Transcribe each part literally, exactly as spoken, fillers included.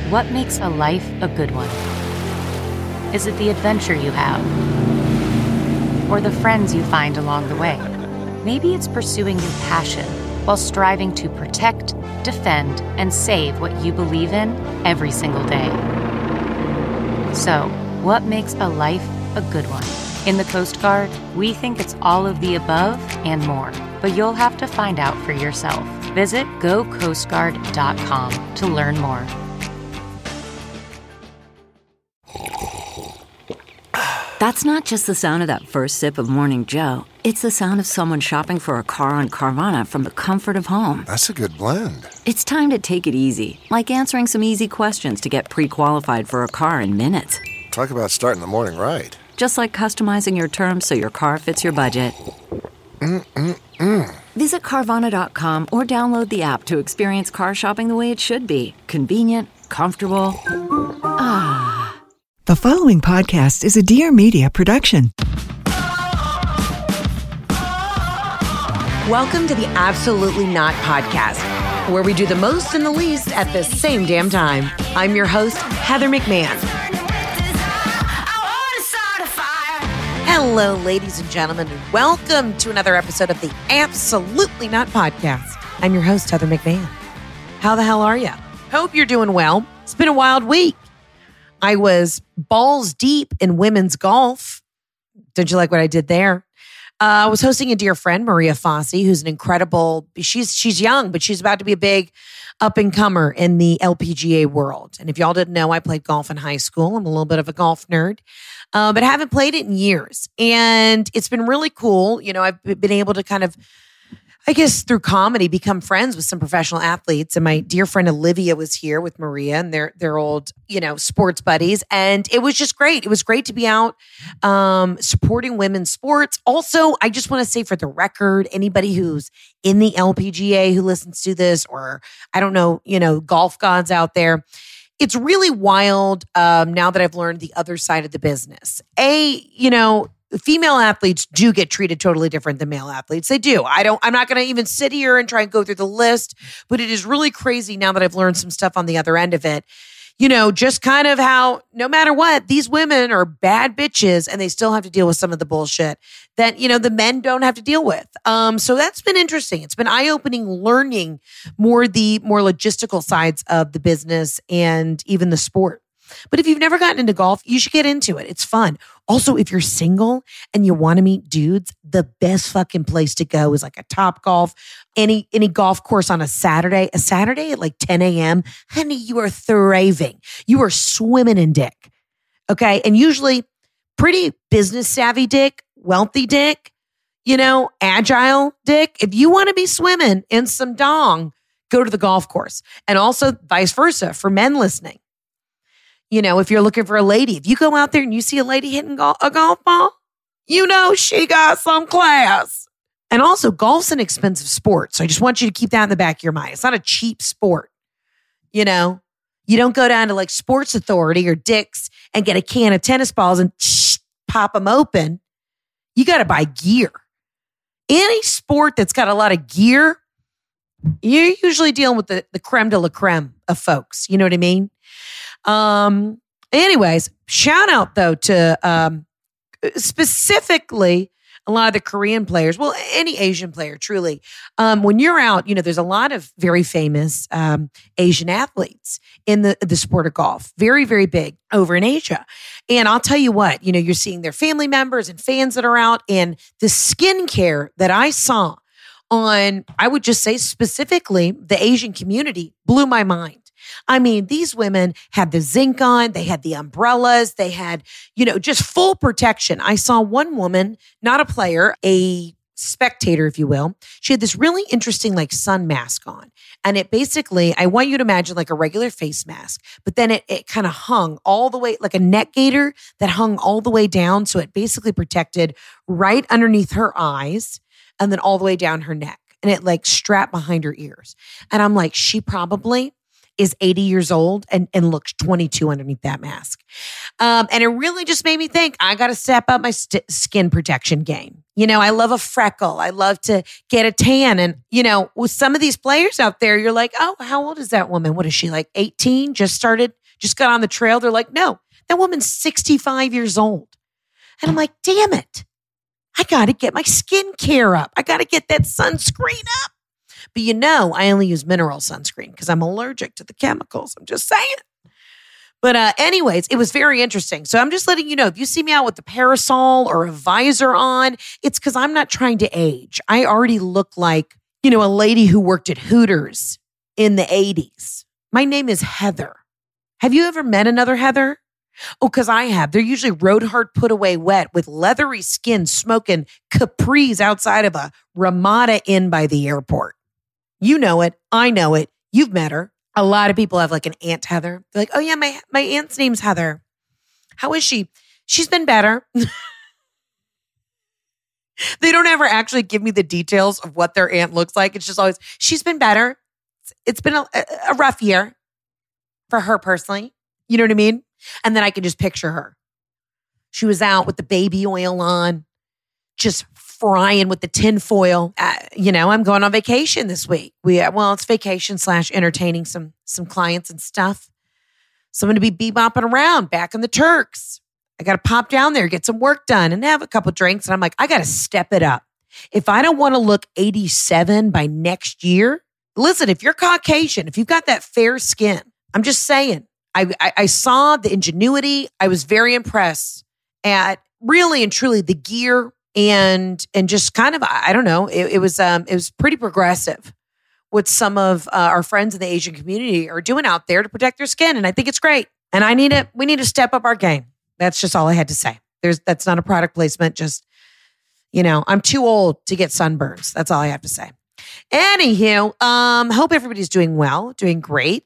What makes a life a good one? Is it the adventure you have? Or the friends you find along the way? Maybe it's pursuing your passion while striving to protect, defend, and save what you believe in every single day. So, what makes a life a good one? In the Coast Guard, we think it's all of the above and more, but you'll have to find out for yourself. Visit go coast guard dot com to learn more. That's not just the sound of that first sip of Morning Joe. It's the sound of someone shopping for a car on Carvana from the comfort of home. That's a good blend. It's time to take it easy, like answering some easy questions to get pre-qualified for a car in minutes. Talk about starting the morning right. Just like customizing your terms so your car fits your budget. Mm-mm-mm. Visit Carvana dot com or download the app to experience car shopping the way it should be. Convenient, comfortable. Ah. The following podcast is a Dear Media production. Welcome to the Absolutely Not podcast, where we do the most and the least at the same damn time. I'm your host, Heather McMahon. Hello, ladies and gentlemen, and welcome to another episode of the Absolutely Not podcast. I'm your host, Heather McMahon. How the hell are you? Hope you're doing well. It's been a wild week. I was balls deep in women's golf. Did you like what I did there? Uh, I was hosting a dear friend, Maria Fassi, who's an incredible, she's she's young, but she's about to be a big up-and-comer in the L P G A world. And if y'all didn't know, I played golf in high school. I'm a little bit of a golf nerd, uh, but I haven't played it in years. And it's been really cool. You know, I've been able to kind of, I guess through comedy, become friends with some professional athletes. And my dear friend Olivia was here with Maria and their their old, you know, sports buddies. And it was just great. It was great to be out um, supporting women's sports. Also, I just want to say for the record, anybody who's in the L P G A who listens to this, or I don't know, you know, golf gods out there, it's really wild um, now that I've learned the other side of the business. A, you know, female athletes do get treated totally different than male athletes. They do. I don't, I'm not going to even sit here and try and go through the list, but it is really crazy now that I've learned some stuff on the other end of it. You know, just kind of how no matter what, these women are bad bitches and they still have to deal with some of the bullshit that, you know, the men don't have to deal with. Um, so that's been interesting. It's been eye-opening learning more the more logistical sides of the business and even the sport. But if you've never gotten into golf, you should get into it. It's fun. Also, if you're single and you want to meet dudes, the best fucking place to go is like a Top Golf, any any golf course on a Saturday. A Saturday at like ten a.m., honey, you are thriving. You are swimming in dick. Okay? And usually pretty business savvy dick, wealthy dick, you know, agile dick. If you want to be swimming in some dong, go to the golf course. And also vice versa for men listening. You know, if you're looking for a lady, if you go out there and you see a lady hitting go- a golf ball, you know she got some class. And also, golf's an expensive sport. So I just want you to keep that in the back of your mind. It's not a cheap sport. You know, you don't go down to like Sports Authority or Dick's and get a can of tennis balls and shh, pop them open. You got to buy gear. Any sport that's got a lot of gear, you're usually dealing with the, the creme de la creme of folks. You know what I mean? Um, anyways, shout out though to, um, specifically a lot of the Korean players. Well, any Asian player, truly. Um, when you're out, you know, there's a lot of very famous, um, Asian athletes in the, the sport of golf. Very, very big over in Asia. And I'll tell you what, you know, you're seeing their family members and fans that are out, and the skincare that I saw on, I would just say specifically the Asian community blew my mind. I mean, these women had the zinc on, they had the umbrellas, they had, you know, just full protection. I saw one woman, not a player, a spectator, if you will. She had this really interesting like sun mask on. And it basically, I want you to imagine like a regular face mask, but then it, it kind of hung all the way, like a neck gaiter that hung all the way down. So it basically protected right underneath her eyes and then all the way down her neck. And it like strapped behind her ears. And I'm like, she probably is eighty years old and, and looks twenty-two underneath that mask. Um, and it really just made me think, I got to step up my st- skin protection game. You know, I love a freckle. I love to get a tan. And, you know, with some of these players out there, you're like, oh, how old is that woman? What is she, like eighteen? Just started, just got on the trail. They're like, no, that woman's sixty-five years old. And I'm like, damn it. I got to get my skincare up. I got to get that sunscreen up. But you know, I only use mineral sunscreen because I'm allergic to the chemicals. I'm just saying. But uh, anyways, it was very interesting. So I'm just letting you know, if you see me out with a parasol or a visor on, it's because I'm not trying to age. I already look like, you know, a lady who worked at Hooters in the eighties. My name is Heather. Have you ever met another Heather? Oh, because I have. They're usually road hard, put away wet with leathery skin, smoking capris outside of a Ramada Inn by the airport. You know it. I know it. You've met her. A lot of people have like an Aunt Heather. They're like, oh yeah, my, my aunt's name's Heather. How is she? She's been better. They don't ever actually give me the details of what their aunt looks like. It's just always, she's been better. It's been a, a rough year for her personally. You know what I mean? And then I can just picture her. She was out with the baby oil on, just frying with the tin foil. Uh, you know, I'm going on vacation this week. We uh, well, it's vacation slash entertaining some some clients and stuff. So I'm going to be bebopping around back in the Turks. I got to pop down there, get some work done, and have a couple drinks. And I'm like, I got to step it up. If I don't want to look eighty-seven by next year, listen, if you're Caucasian, if you've got that fair skin, I'm just saying. I, I, I saw the ingenuity. I was very impressed at really and truly the gear and and just kind of, I don't know, it, it was um it was pretty progressive what some of uh, our friends in the Asian community are doing out there to protect their skin. And I think it's great. And I need to, we need to step up our game. That's just all I had to say. There's That's not a product placement. Just, you know, I'm too old to get sunburns. That's all I have to say. Anywho, um, hope everybody's doing well, doing great.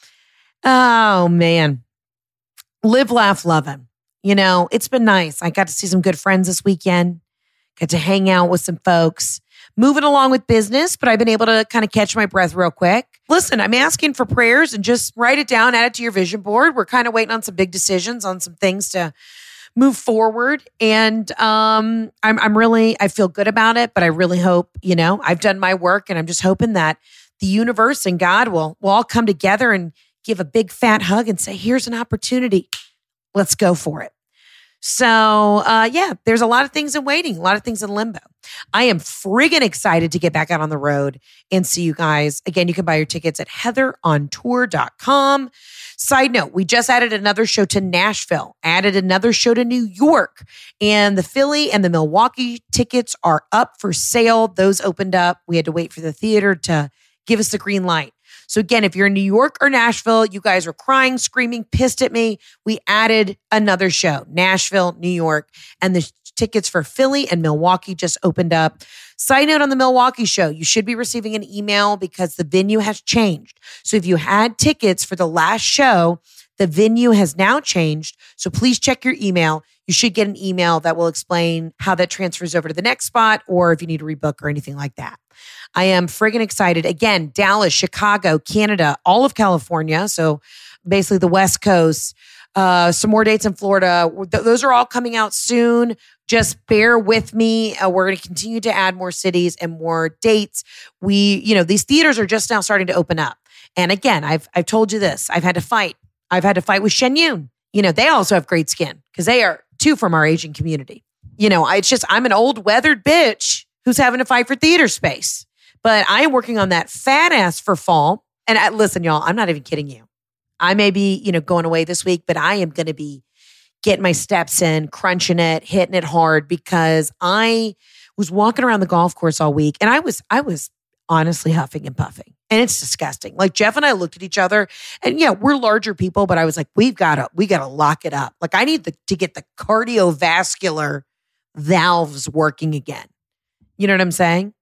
Oh, man. Live, laugh, loving. You know, it's been nice. I got to see some good friends this weekend. Got to hang out with some folks. Moving along with business, but I've been able to kind of catch my breath real quick. Listen, I'm asking for prayers and just write it down, add it to your vision board. We're kind of waiting on some big decisions, on some things to move forward. And um, I'm, I'm really, I feel good about it, but I really hope, you know, I've done my work and I'm just hoping that the universe and God will, will all come together and give a big fat hug and say, here's an opportunity. Let's go for it. So, uh, yeah, there's a lot of things in waiting, a lot of things in limbo. I am friggin' excited to get back out on the road and see you guys. Again, you can buy your tickets at heather on tour dot com. Side note, we just added another show to Nashville, added another show to New York, and the Philly and the Milwaukee tickets are up for sale. Those opened up. We had to wait for the theater to give us the green light. So again, if you're in New York or Nashville, you guys are crying, screaming, pissed at me. We added another show, Nashville, New York, and the tickets for Philly and Milwaukee just opened up. Side note on the Milwaukee show, you should be receiving an email because the venue has changed. So if you had tickets for the last show, the venue has now changed. So please check your email. You should get an email that will explain how that transfers over to the next spot or if you need to rebook or anything like that. I am friggin' excited. Again, Dallas, Chicago, Canada, all of California. So basically the West Coast, uh, some more dates in Florida. Th- those are all coming out soon. Just bear with me. Uh, we're going to continue to add more cities and more dates. We, you know, these theaters are just now starting to open up. And again, I've, I've told you this, I've had to fight. I've had to fight with Shen Yun. You know, they also have great skin because they are too from our Asian community. You know, I, it's just, I'm an old weathered bitch who's having to fight for theater space. But I am working on that fat ass for fall. And I, listen, y'all, I'm not even kidding you. I may be, you know, going away this week, but I am going to be getting my steps in, crunching it, hitting it hard because I was walking around the golf course all week and I was, I was honestly huffing and puffing. And it's disgusting. Like Jeff and I looked at each other and yeah, we're larger people, but I was like, we've got to, we got to lock it up. Like I need the, to get the cardiovascular valves working again. You know what I'm saying?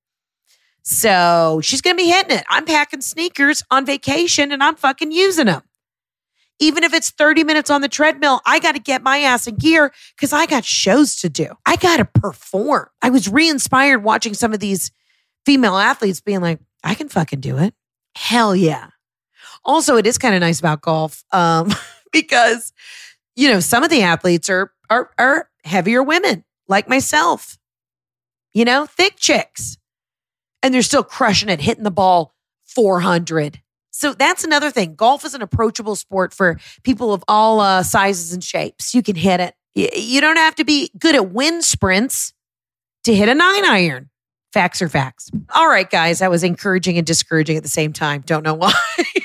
So she's going to be hitting it. I'm packing sneakers on vacation and I'm fucking using them. Even if it's thirty minutes on the treadmill, I got to get my ass in gear because I got shows to do. I got to perform. I was re-inspired watching some of these female athletes being like, I can fucking do it. Hell yeah. Also, it is kind of nice about golf um, because, you know, some of the athletes are, are, are heavier women like myself. you know, thick chicks. And they're still crushing it, hitting the ball four hundred. So that's another thing. Golf is an approachable sport for people of all uh, sizes and shapes. You can hit it. You don't have to be good at wind sprints to hit a nine iron. Facts are facts. All right, guys. That was encouraging and discouraging at the same time. Don't know why.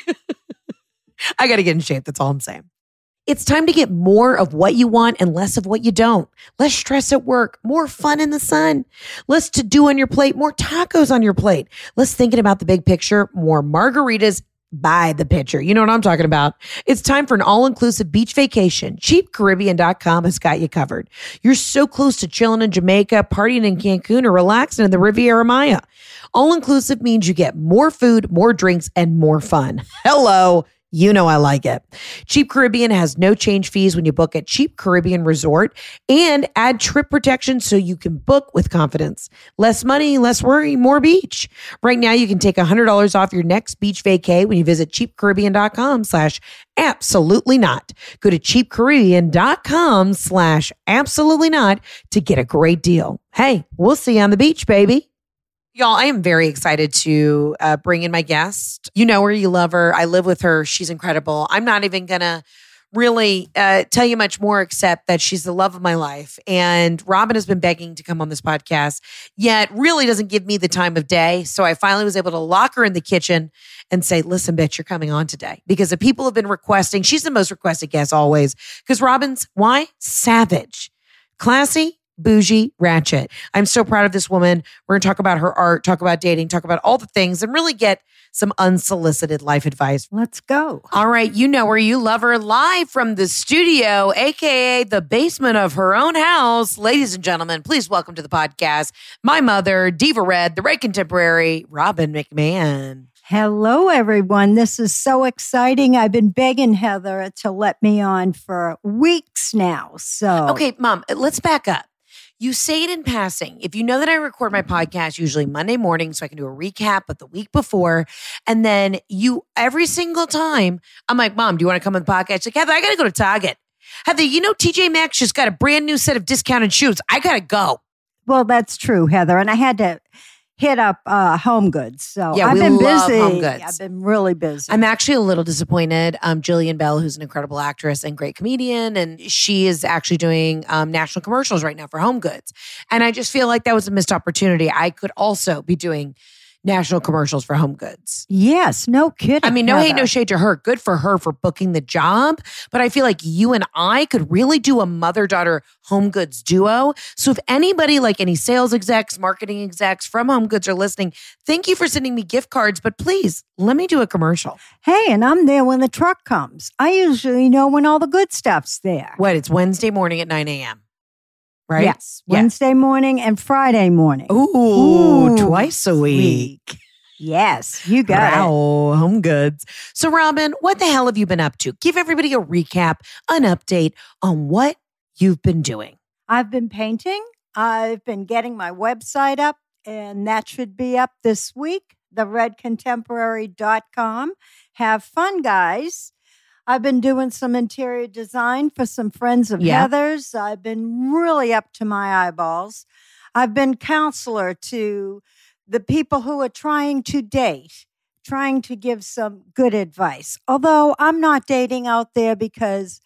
I got to get in shape. That's all I'm saying. It's time to get more of what you want and less of what you don't. Less stress at work, more fun in the sun, less to do on your plate, more tacos on your plate, less thinking about the big picture, more margaritas by the pitcher. You know what I'm talking about. It's time for an all-inclusive beach vacation. cheap caribbean dot com has got you covered. You're so close to chilling in Jamaica, partying in Cancun, or relaxing in the Riviera Maya. All-inclusive means you get more food, more drinks, and more fun. Hello. You know I like it. Cheap Caribbean has no change fees when you book at Cheap Caribbean Resort and add trip protection so you can book with confidence. Less money, less worry, more beach. Right now you can take one hundred dollars off your next beach vacay when you visit cheap caribbean dot com slash absolutely not. Go to cheap caribbean dot com slash absolutely not to get a great deal. Hey, we'll see you on the beach, baby. Y'all, I am very excited to uh, bring in my guest. You know her, you love her. I live with her. She's incredible. I'm not even going to really uh, tell you much more except that she's the love of my life. And Robin has been begging to come on this podcast, yet really doesn't give me the time of day. So I finally was able to lock her in the kitchen and say, listen, bitch, you're coming on today. Because the people have been requesting. She's the most requested guest always. Because Robin's, why? Savage. Classy. Bougie, ratchet. I'm so proud of this woman. We're going to talk about her art, talk about dating, talk about all the things, and really get some unsolicited life advice. Let's go. All right. You know her. You love her. Live from the studio, a k a the basement of her own house. Ladies and gentlemen, please welcome to the podcast my mother, Diva Red, the Red Contemporary, Robin McMahon. Hello, everyone. This is so exciting. I've been begging Heather to let me on for weeks now. So, okay, Mom, let's back up. You say it in passing. If you know that I record my podcast usually Monday morning, so I can do a recap of the week before. And then you, every single time, I'm like, Mom, do you want to come on the podcast? She's like, Heather, I got to go to Target. Heather, you know, T J Maxx just got a brand new set of discounted shoes. I got to go. Well, that's true, Heather. And I had to hit up uh, Home Goods. So yeah, I've we been love busy. Home Goods. I've been really busy. I'm actually a little disappointed. Um, Jillian Bell, who's an incredible actress and great comedian, and she is actually doing um, national commercials right now for Home Goods. And I just feel like that was a missed opportunity. I could also be doing national commercials for Home Goods. Yes, no kidding. I mean, no Heather. hate, no shade to her. Good for her for booking the job. But I feel like you and I could really do a mother-daughter Home Goods duo. So if anybody, like any sales execs, marketing execs from Home Goods are listening, thank you for sending me gift cards. But please, let me do a commercial. Hey, and I'm there when the truck comes. I usually know when all the good stuff's there. What? It's Wednesday morning at nine a.m., right? Yes. Wednesday morning and Friday morning. Ooh, Ooh, twice a week. week. Yes, you got it. Wow, Home Goods. So, Robin, what the hell have you been up to? Give everybody a recap, an update on what you've been doing. I've been painting. I've been getting my website up, and that should be up this week, the red contemporary dot com. Have fun, guys. I've been doing some interior design for some friends of Yeah. Heather's. I've been really up to my eyeballs. I've been counselor to the people who are trying to date, trying to give some good advice. Although I'm not dating out there because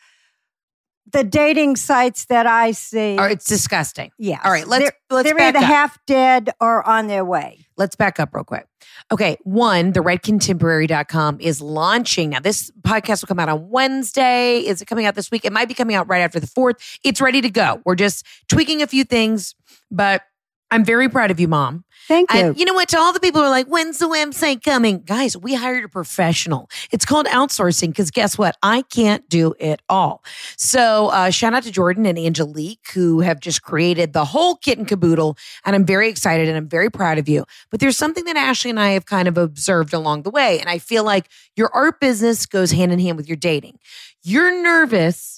the dating sites that I see, Or it's disgusting. yes, All right, let's they're, let's they're back either up. half dead or on their way. Let's back up real quick. Okay, one, the red contemporary dot com is launching. Now, this podcast will come out on Wednesday. Is it coming out this week? It might be coming out right after the fourth. It's ready to go. We're just tweaking a few things, but I'm very proud of you, Mom. Thank you. And you know what? To all the people who are like, when's the website coming? Guys, we hired a professional. It's called outsourcing because guess what? I can't do it all. So uh, shout out to Jordan and Angelique who have just created the whole kit and caboodle. And I'm very excited and I'm very proud of you. But there's something that Ashley and I have kind of observed along the way. And I feel like your art business goes hand in hand with your dating. You're nervous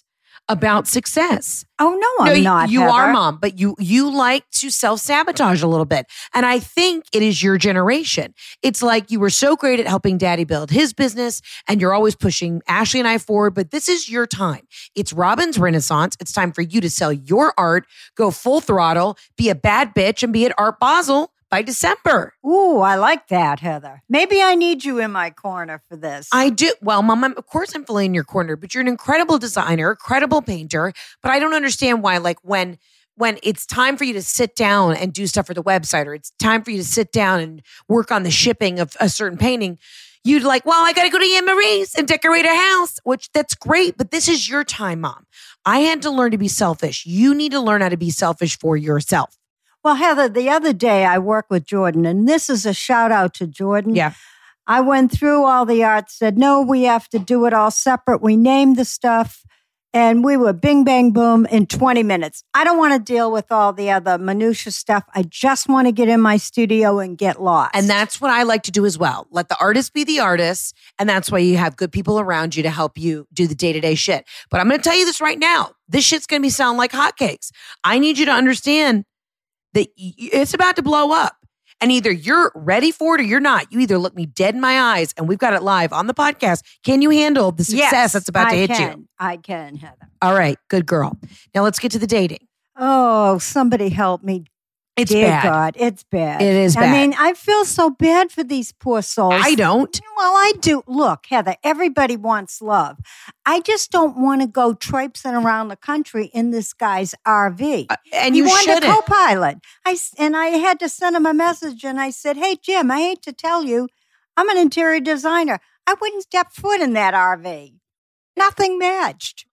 about success. Oh, no, I'm no, not, You Heather. are, Mom, but you you like to self-sabotage a little bit. And I think it is your generation. It's like you were so great at helping Daddy build his business and you're always pushing Ashley and I forward, but this is your time. It's Robin's Renaissance. It's time for you to sell your art, go full throttle, be a bad bitch, and be at Art Basel by December. Ooh, I like that, Heather. Maybe I need you in my corner for this. I do. Well, Mom, I'm, of course I'm fully in your corner, but you're an incredible designer, a credible painter. But I don't understand why, like when when it's time for you to sit down and do stuff for the website, or it's time for you to sit down and work on the shipping of a certain painting, you'd like, well, I got to go to Anne Marie's and decorate a house, which that's great. But this is your time, Mom. I had to learn to be selfish. You need to learn how to be selfish for yourself. Well, Heather, the other day I worked with Jordan, and this is a shout out to Jordan. Yeah. I went through all the art, said, no, we have to do it all separate. We named the stuff, and we were bing, bang, boom in twenty minutes. I don't want to deal with all the other minutia stuff. I just want to get in my studio and get lost. And that's what I like to do as well. Let the artist be the artist. And that's why you have good people around you to help you do the day-to-day shit. But I'm going to tell you this right now. This shit's going to be sound like hotcakes. I need you to understand that it's about to blow up. And either you're ready for it or you're not. You either look me dead in my eyes, and we've got it live on the podcast. Can you handle the success yes, that's about to I hit can. you? I can, Heather. All right, good girl. Now let's get to the dating. Oh, somebody help me. It's Dear bad. God, it's bad. It is I bad. mean, I feel so bad for these poor souls. I don't. Well, I do. Look, Heather, everybody wants love. I just don't want to go traipsing around the country in this guy's R V. Uh, and he you wanted shouldn't. a co-pilot. I, s- and I had to send him a message, and I said, hey, Jim, I hate to tell you, I'm an interior designer. I wouldn't step foot in that R V. Nothing matched.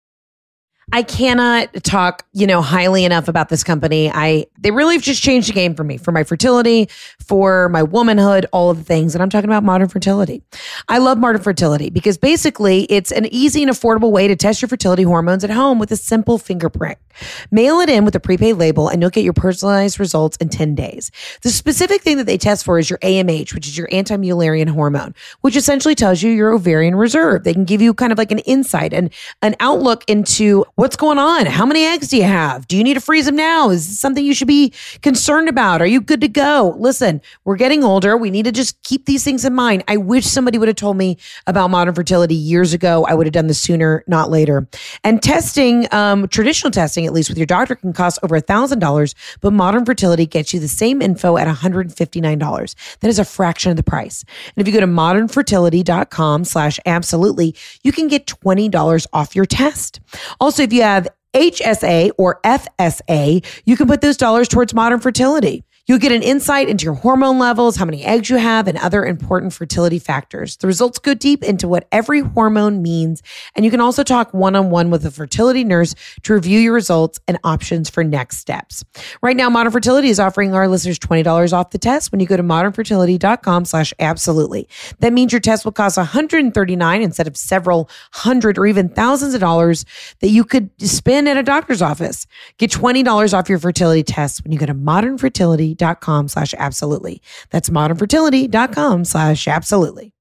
I cannot talk, you know, highly enough about this company. I they really have just changed the game for me, for my fertility, for my womanhood, all of the things. And I'm talking about Modern Fertility. I love Modern Fertility because basically it's an easy and affordable way to test your fertility hormones at home with a simple finger prick. Mail it in with a prepaid label and you'll get your personalized results in ten days. The specific thing that they test for is your A M H, which is your anti-Mullerian hormone, which essentially tells you your ovarian reserve. They can give you kind of like an insight and an outlook into what's going on. How many eggs do you have? Do you need to freeze them now? Is this something you should be concerned about? Are you good to go? Listen, we're getting older. We need to just keep these things in mind. I wish somebody would have told me about Modern Fertility years ago. I would have done this sooner, not later. And testing, um, traditional testing, at least with your doctor, can cost over a thousand dollars, but Modern Fertility gets you the same info at one hundred fifty-nine dollars. That is a fraction of the price. And if you go to modernfertility.com slash absolutely, you can get twenty dollars off your test. Also, if you have H S A or F S A, you can put those dollars towards Modern Fertility. You'll get an insight into your hormone levels, how many eggs you have, and other important fertility factors. The results go deep into what every hormone means, and you can also talk one-on-one with a fertility nurse to review your results and options for next steps. Right now, Modern Fertility is offering our listeners twenty dollars off the test when you go to modernfertility.com slash absolutely. That means your test will cost one hundred thirty-nine dollars instead of several hundred or even thousands of dollars that you could spend at a doctor's office. Get twenty dollars off your fertility test when you go to modernfertility.com slash absolutely. That's modernfertility.com slash absolutely.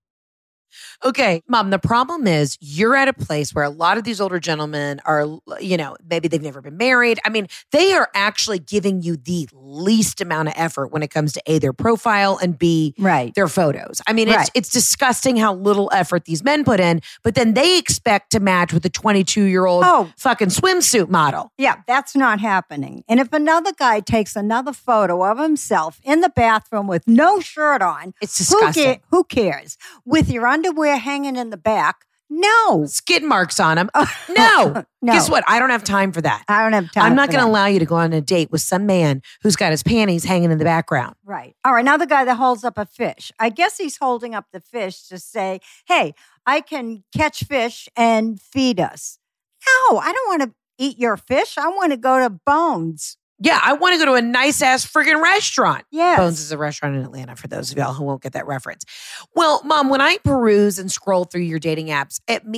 Okay, Mom, the problem is you're at a place where a lot of these older gentlemen are, you know, maybe they've never been married. I mean, they are actually giving you the least amount of effort when it comes to A, their profile, and B, Right. their photos. I mean, it's Right. it's disgusting how little effort these men put in, but then they expect to match with a twenty-two-year-old Oh. fucking swimsuit model. Yeah, that's not happening. And if another guy takes another photo of himself in the bathroom with no shirt on, It's who, disgusting. ca- who cares? With your underwear hanging in the back, no. Skid marks on them. No. No. Guess what? I don't have time for that. I don't have time. I'm not for going to that. allow you to go on a date with some man who's got his panties hanging in the background. Right. All right. Now the guy that holds up a fish. I guess he's holding up the fish to say, hey, I can catch fish and feed us. No, I don't want to eat your fish. I want to go to Bones. Yeah, I want to go to a nice ass friggin' restaurant. Yes. Bones is a restaurant in Atlanta for those of y'all who won't get that reference. Well, Mom, when I peruse and scroll through your dating apps, I mean,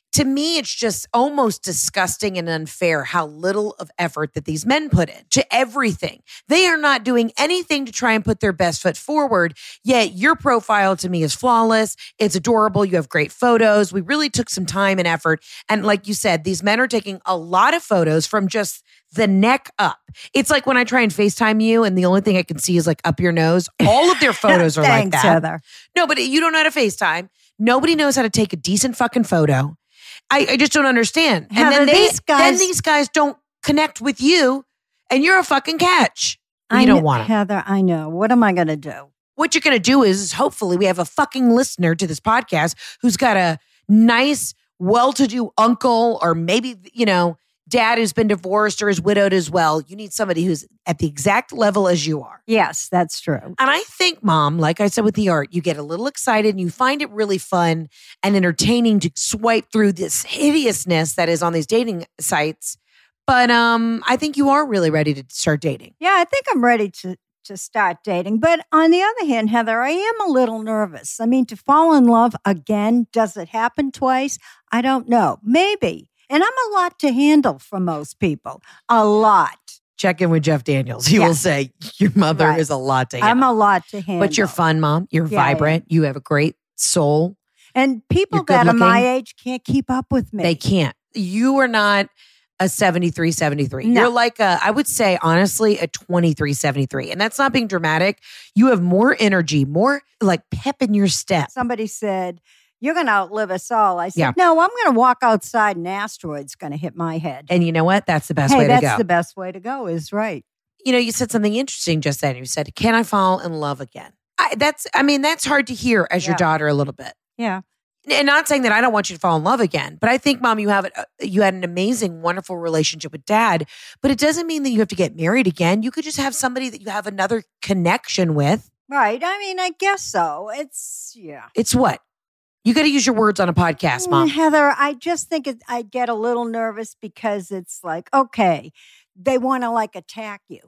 to me, it's just almost disgusting and unfair how little of effort that these men put in to everything. They are not doing anything to try and put their best foot forward, yet your profile to me is flawless. It's adorable. You have great photos. We really took some time and effort. And like you said, these men are taking a lot of photos from just the neck up. It's like when I try and FaceTime you and the only thing I can see is like up your nose. All of their photos are like Thanks, that. Heather. No, but you don't know how to FaceTime. Nobody knows how to take a decent fucking photo. I, I just don't understand. And Heather, then they, these guys- then these guys don't connect with you, and you're a fucking catch. You I don't kn- want them. Heather, I know. What am I going to do? What you're going to do is, is hopefully we have a fucking listener to this podcast who's got a nice, well-to-do uncle, or maybe, you know, dad who's been divorced or is widowed as well. You need somebody who's at the exact level as you are. Yes, that's true. And I think, Mom, like I said with the art, you get a little excited and you find it really fun and entertaining to swipe through this hideousness that is on these dating sites. But um, I think you are really ready to start dating. Yeah, I think I'm ready to to start dating. But on the other hand, Heather, I am a little nervous. I mean, to fall in love again, does it happen twice? I don't know. Maybe. And I'm a lot to handle for most people. A lot. Check in with Jeff Daniels. He Yeah. will say your mother Right. is a lot to I'm handle. a lot to handle. But you're fun, Mom. You're Yeah, I am. vibrant. You have a great soul. And people You're good that are my looking. age can't keep up with me. They can't. You are not a seventy-three seventy-three. No. You're like a, I would say, honestly, a twenty-three seventy-three. And that's not being dramatic. You have more energy, more like pep in your step. Somebody said, you're going to outlive us all. I said, Yeah. no, I'm going to walk outside and asteroid's going to hit my head. And you know what? That's the best hey, way to that's go. the best way to go is right. You know, you said something interesting just then. You said, can I fall in love again? I, that's, I mean, that's hard to hear as your Yeah. daughter a little bit. Yeah. And not saying that I don't want you to fall in love again, but I think, Mom, you have a, you had an amazing, wonderful relationship with Dad. But it doesn't mean that you have to get married again. You could just have somebody that you have another connection with. Right. I mean, I guess so. It's, yeah. It's what? You got to use your words on a podcast, Mom. Mm, Heather, I just think it, I get a little nervous because it's like, okay, they want to like attack you.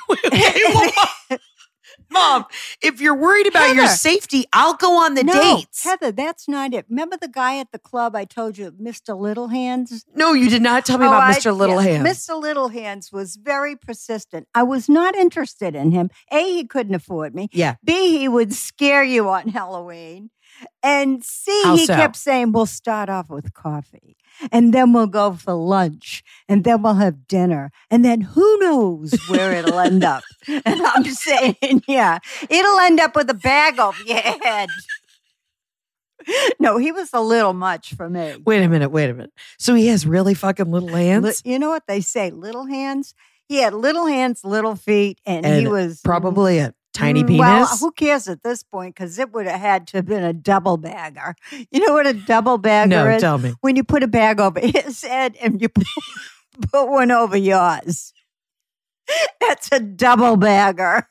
Mom, if you're worried about your Heather. safety, I'll go on the no, dates. Heather, that's not it. Remember the guy at the club I told you, Mister Little Hands? No, you did not tell me Oh, about I- Mister Little yeah, Hands. Mister Little Hands was very persistent. I was not interested in him. A, he couldn't afford me. Yeah. B, he would scare you on Halloween. And C, How he so? kept saying, we'll start off with coffee. And then we'll go for lunch. And then we'll have dinner. And then who knows where it'll end up. And I'm saying, yeah, it'll end up with a bag over your head. No, he was a little much for me. Wait a minute, wait a minute. So he has really fucking little hands? Li- You know what they say? Little hands. He had little hands, little feet, and, he And was Probably a tiny Mm, penis? Well, who cares at this point? Because it would have had to have been a double bagger. You know what a double bagger no, is? tell me. When you put a bag over his head and you put, put one over yours. That's a double bagger.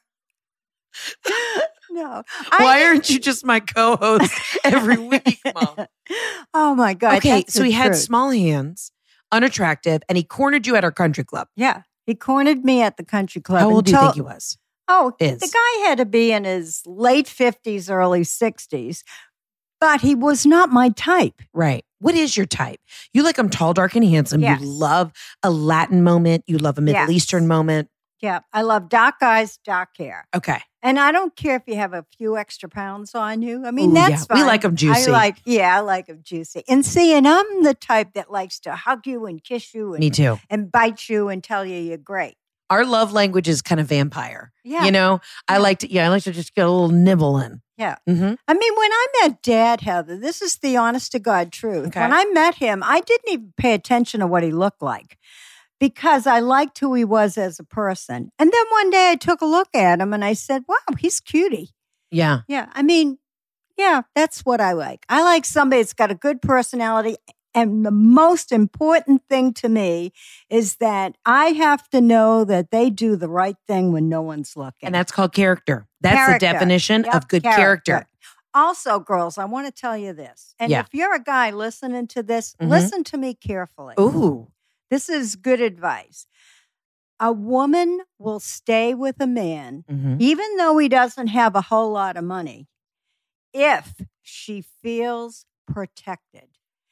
No. Why I, aren't you just my co-host every week, Mom? Oh my God. Okay, that's so the he had truth. small hands, unattractive, and he cornered you at our country club. Yeah. He cornered me at the country club. How and old do you told- think he was? Oh, is? the guy had to be in his late fifties, early sixties, but he was not my type. Right. What is your type? You like him tall, dark, and handsome. Yes. You love a Latin moment. You love a Middle Yes. Eastern moment. Yeah, I love dark eyes, dark hair. Okay. And I don't care if you have a few extra pounds on you. I mean, Ooh, that's yeah. fine. We like 'em juicy. I like, yeah, I like them juicy. And see, and I'm the type that likes to hug you and kiss you and, Me too. and bite you and tell you you're great. Our love language is kind of vampire. Yeah. You know, I Yeah. like to, yeah, I like to just get a little nibble in. Yeah. Mm-hmm. I mean, when I met Dad, Heather, this is the honest to God truth. Okay. When I met him, I didn't even pay attention to what he looked like because I liked who he was as a person. And then one day I took a look at him and I said, wow, he's cutie. Yeah. Yeah. I mean, yeah, that's what I like. I like somebody that's got a good personality. And the most important thing to me is that I have to know that they do the right thing when no one's looking. And that's called character. That's Character. the definition Yep, of good character. Also, girls, I want to tell you this. And Yeah. if you're a guy listening to this, Mhm. listen to me carefully. Ooh. This is good advice. A woman will stay with a man, Mhm. even though he doesn't have a whole lot of money, if she feels protected.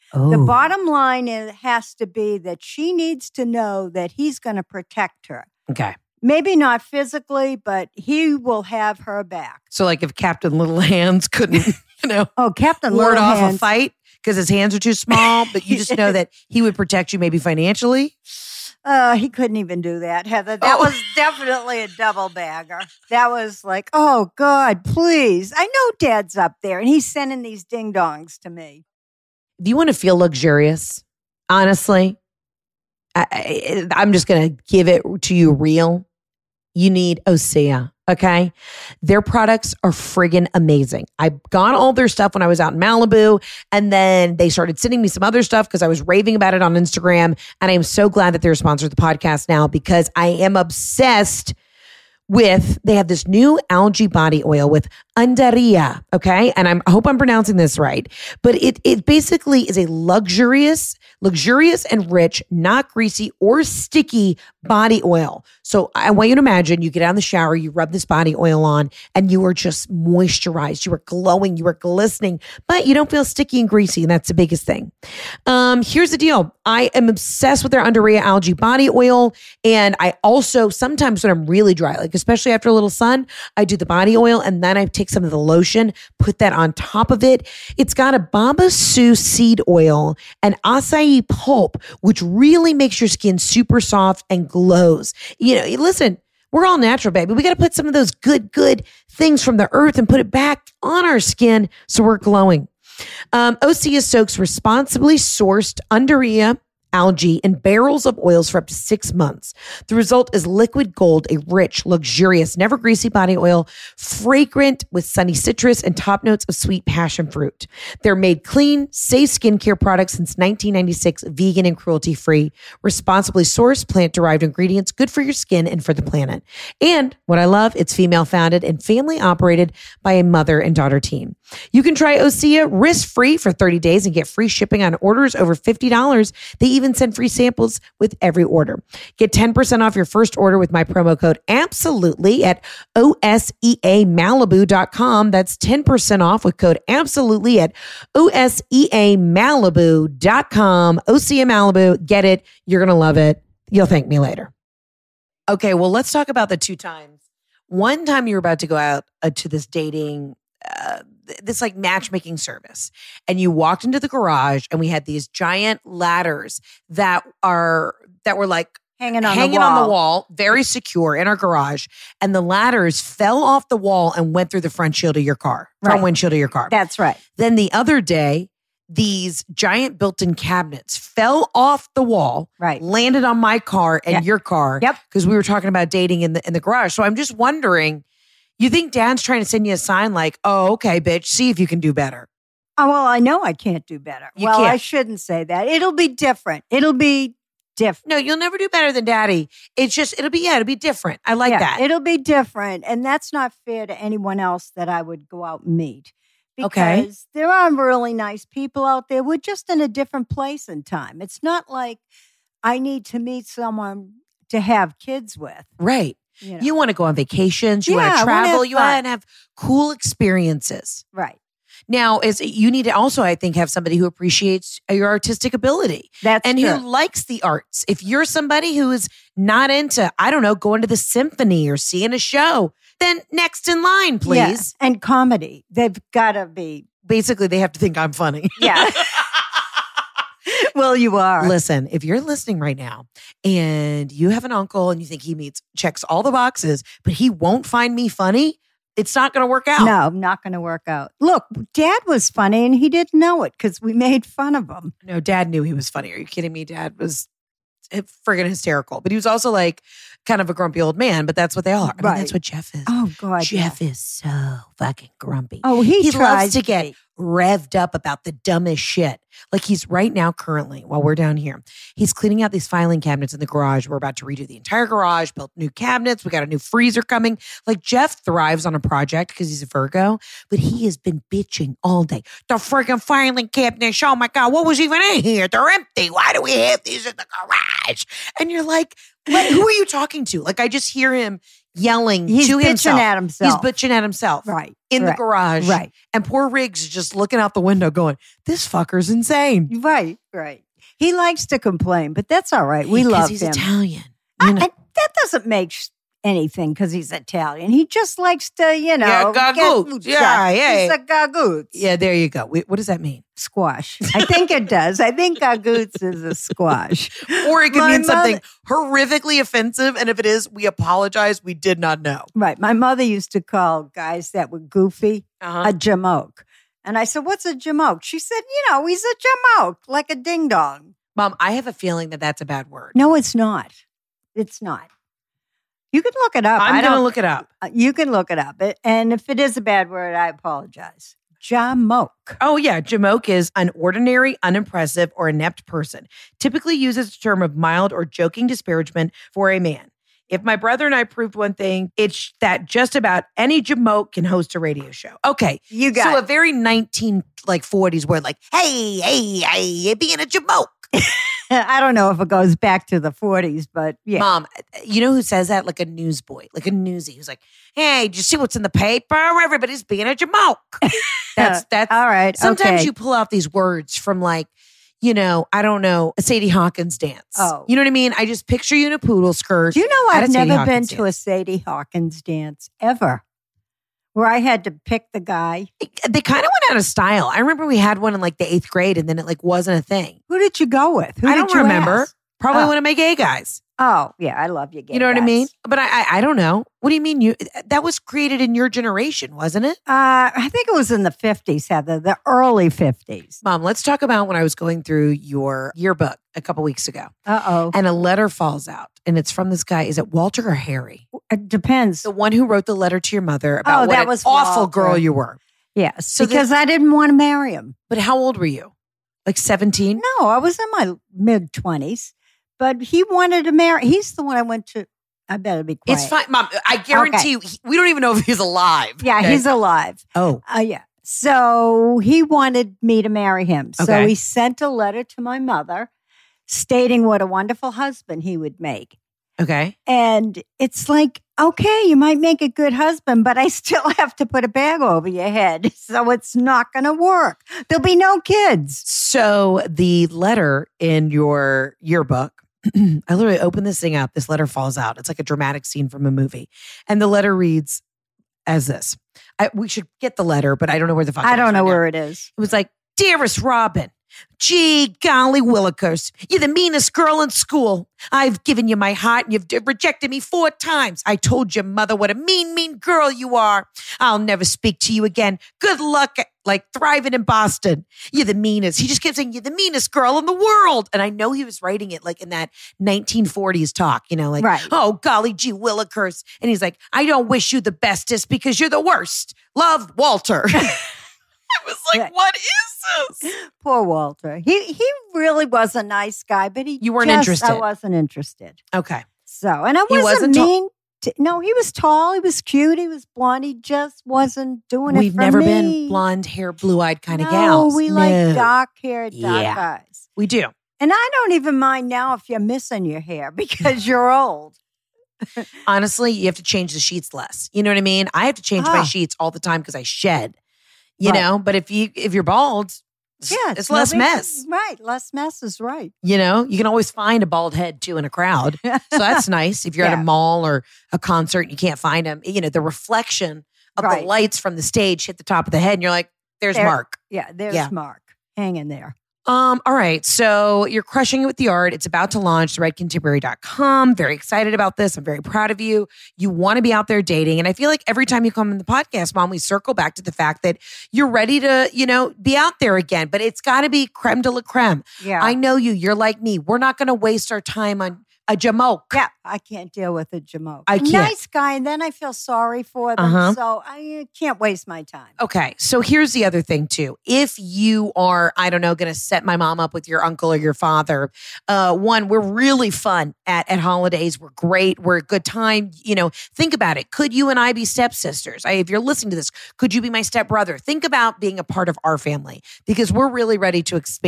The Oh. bottom line is, has to be that she needs to know that he's going to protect her. Okay. Maybe not physically, but he will have her back. So like if Captain Little Hands couldn't, you know, Oh, Captain ward Little off Hands. a fight because his hands are too small, but you just know that he would protect you maybe financially. Uh, he couldn't even do that, Heather. That Oh. was definitely a double bagger. That was like, oh, God, please. I know Dad's up there and he's sending these ding dongs to me. If you want to feel luxurious, honestly, I, I, I'm just going to give it to you real. You need Osea, okay? Their products are friggin' amazing. I got all their stuff when I was out in Malibu, and then they started sending me some other stuff because I was raving about it on Instagram, and I am so glad that they're a sponsor of the podcast now because I am obsessed with, they have this new algae body oil with Undaria, okay? And I'm, I hope I'm pronouncing this right. But it it basically is a luxurious, luxurious and rich, not greasy or sticky body oil. So I want you to imagine you get out of the shower, you rub this body oil on, and you are just moisturized. You are glowing, you are glistening, but you don't feel sticky and greasy, and that's the biggest thing. Um, here's the deal. I am obsessed with their Undaria algae body oil, and I also, sometimes when I'm really dry, like especially after a little sun, I do the body oil, and then I take some of the lotion, put that on top of it. It's got a Baba Su seed oil and acai pulp, which really makes your skin super soft and glows. You know, listen, we're all natural, baby. We got to put some of those good, good things from the earth and put it back on our skin so we're glowing. Um, Osea soaks responsibly sourced Undaria algae in barrels of oils for up to six months. The result is liquid gold, a rich, luxurious, never greasy body oil, fragrant with sunny citrus and top notes of sweet passion fruit. They're made clean, safe skincare products since nineteen ninety-six, vegan and cruelty-free, responsibly sourced, plant-derived ingredients, good for your skin and for the planet. And what I love, it's female-founded and family-operated by a mother and daughter team. You can try Osea risk-free for thirty days and get free shipping on orders over fifty dollars. They even send free samples with every order. Get ten percent off your first order with my promo code absolutely at O S E A Malibu dot com. That's ten percent off with code absolutely at O S E A Malibu dot com. Osea Malibu, get it. You're going to love it. You'll thank me later. Okay, well, let's talk about the two times. One time you were about to go out uh, to this dating Uh, this like matchmaking service, and you walked into the garage and we had these giant ladders that are that were like Hanging on hanging the wall. on the wall, very secure in our garage, and the ladders fell off the wall and went through the front shield of your car, front Right. windshield of your car. That's right. Then the other day, these giant built-in cabinets fell off the wall, Right. landed on my car and Yeah. your car, Yep. because we were talking about dating in the in the garage. So I'm just wondering. You think Dad's trying to send you a sign like, oh, okay, bitch, see if you can do better. Oh, well, I know I can't do better. You well, can't. I shouldn't say that. It'll be different. It'll be different. No, you'll never do better than Daddy. It's just, it'll be, yeah, it'll be different. I like Yeah, that. It'll be different. And that's not fair to anyone else that I would go out and meet. Because Okay. there are really nice people out there. We're just in a different place in time. It's not like I need to meet someone to have kids with. Right. You know? You want to go on vacations. You Yeah, want I to wanna travel. have You fun. want to have cool experiences. Right. Now, is you need to also, I think, have somebody who appreciates your artistic ability. That's and true. who likes the arts. If you're somebody who is not into, I don't know, going to the symphony or seeing a show, then next in line, please. Yeah. And comedy. They've got to be. Basically, they have to think I'm funny. Yeah. Well, you are. Listen, if you're listening right now and you have an uncle and you think he meets, checks all the boxes, but he won't find me funny, it's not going to work out. No, not going to work out. Look, Dad was funny and he didn't know it because we made fun of him. No, Dad knew he was funny. Are you kidding me? Dad was friggin' hysterical, but he was also like kind of a grumpy old man, but that's what they all are. I mean, Right. that's what Jeff is. Oh, God. Jeff is so fucking grumpy. Oh, he, he tries loves to get be. revved up about the dumbest shit. Like he's right now currently, while we're down here, he's cleaning out these filing cabinets in the garage. We're about to redo the entire garage, built new cabinets. We got a new freezer coming. Like Jeff thrives on a project because he's a Virgo, but he has been bitching all day. The freaking filing cabinets, oh my God, what was even in here? They're empty. Why do we have these in the garage? And you're like, what, who are you talking to? Like I just hear him yelling He's to bitching himself. at himself. He's bitching at himself. Right. In right, the garage. Right. And poor Riggs is just looking out the window going, this fucker's insane. Right. Right. He likes to complain, but that's all right. We Because love he's him. Italian. I, You know? I, that doesn't make sh- anything because he's Italian. He just likes to, you know. Yeah, gagoot. get- Yeah, yeah. He's a gagoot. Yeah, there you go. Wait, what does that mean? Squash. I think it does. I think gagoots is a squash. Or it could My mean something mother- horrifically offensive. And if it is, we apologize. We did not know. Right. My mother used to call guys that were goofy Uh-huh. a jamoke. And I said, what's a jamoke? She said, you know, he's a jamoke, like a ding dong. Mom, I have a feeling that that's a bad word. No, it's not. It's not. You can look it up. I'm I going to don't- look it up. Uh, You can look it up. It- And if it is a bad word, I apologize. Jamoke. Oh, yeah. Jamoke is an ordinary, unimpressive, or inept person. Typically uses a term of mild or joking disparagement for a man. If my brother and I proved one thing, it's that just about any jamoke can host a radio show. Okay. You got So a it. very nineteen like forties word like, hey, hey, hey, you're being a jamoke. I don't know if it goes back to the forties, but yeah. Mom, you know who says that? Like a newsboy, like a newsie who's like, hey, did you see what's in the paper? Everybody's being a jamoke. That's, that's, All right. sometimes okay. you pull out these words from like, you know, I don't know, a Sadie Hawkins dance. Oh. You know what I mean? I just picture you in a poodle skirt. Do you know at I've a Sadie never been Hawkins to a dance. Sadie Hawkins dance ever, where I had to pick the guy. They kind of went out of style. I remember we had one in like the eighth grade and then it like wasn't a thing. Who did you go with? Who I did don't you remember. ask? Probably Oh. one of my gay guys. Oh, yeah, I love you, gay You know what I guys. mean? But I, I I don't know. What do you mean? You that was created in your generation, wasn't it? Uh, I think it was in the fifties, Heather, the early fifties. Mom, let's talk about when I was going through your yearbook a couple weeks ago Uh oh. and a letter falls out and it's from this guy. Is it Walter or Harry? It depends. The one who wrote the letter to your mother about Oh, what that an was awful Walter. girl you were. Yes, So because I didn't want to marry him. But how old were you? Like seventeen? No, I was in my mid twenties, but he wanted to marry. He's the one I went to. I better be quiet. It's fine, Mom. I guarantee Okay. you, he- we don't even know if he's alive. Yeah, okay? he's alive. Oh, Uh, yeah. So he wanted me to marry him. So Okay. he sent a letter to my mother stating what a wonderful husband he would make. okay. And it's like, okay, you might make a good husband, but I still have to put a bag over your head. So it's not going to work. There'll be no kids. So the letter in your yearbook, I literally open this thing up. This letter falls out. It's like a dramatic scene from a movie. And the letter reads as this. I, we should get the letter, but I don't know where the fuck I it is don't know right now. where it is. It was like, dearest Robin, gee golly willikers, you're the meanest girl in school. I've given you my heart and you've d- rejected me four times. I told your mother what a mean, mean girl you are. I'll never speak to you again. Good luck at, like thriving in Boston. You're the meanest. He just kept saying, you're the meanest girl in the world. And I know he was writing it like in that nineteen forties talk, you know, like, Right. oh, golly gee willikers. And he's like, I don't wish you the bestest because you're the worst. Love, Walter. I was like, Yeah. what is this? Poor Walter. He he really was a nice guy, but he You weren't just- interested. I wasn't interested. Okay. So, and I He wasn't, wasn't tall- mean. to- no, he was tall. He was cute. He was blonde. He just wasn't doing We've it for never me. been blonde hair, blue eyed kind no, of gals. we No. like dark haired, dark Yeah. guys. We do. And I don't even mind now if you're missing your hair because you're old. Honestly, you have to change the sheets less. You know what I mean? I have to change my Ah. sheets all the time because I shed. You Right. know, but if you if you're bald, it's, Yeah, it's less no big- mess. Right, less mess is right. You know, you can always find a bald head too in a crowd. So that's nice. If you're at Yeah. a mall or a concert and you can't find them, you know, the reflection of Right. the lights from the stage hit the top of the head and you're like, there's There- Mark. Yeah, there's Yeah. Mark hanging there. Um, all right. So you're crushing it with the art. It's about to launch, the red contemporary dot com. Very excited about this. I'm very proud of you. You want to be out there dating. And I feel like every time you come in the podcast, Mom, we circle back to the fact that you're ready to, you know, be out there again. But it's got to be creme de la creme. Yeah. I know you. You're like me. We're not going to waste our time on a jamoke. Yeah, I can't deal with a jamoke. I can't. Nice guy, and then I feel sorry for them, Uh-huh. so I can't waste my time. Okay. So here's the other thing too. If you are, I don't know, going to set my mom up with your uncle or your father, uh, one, we're really fun at, at holidays. We're great. We're a good time. You know, think about it. Could you and I be stepsisters? I, if you're listening to this, could you be my stepbrother? Think about being a part of our family because we're really ready to expand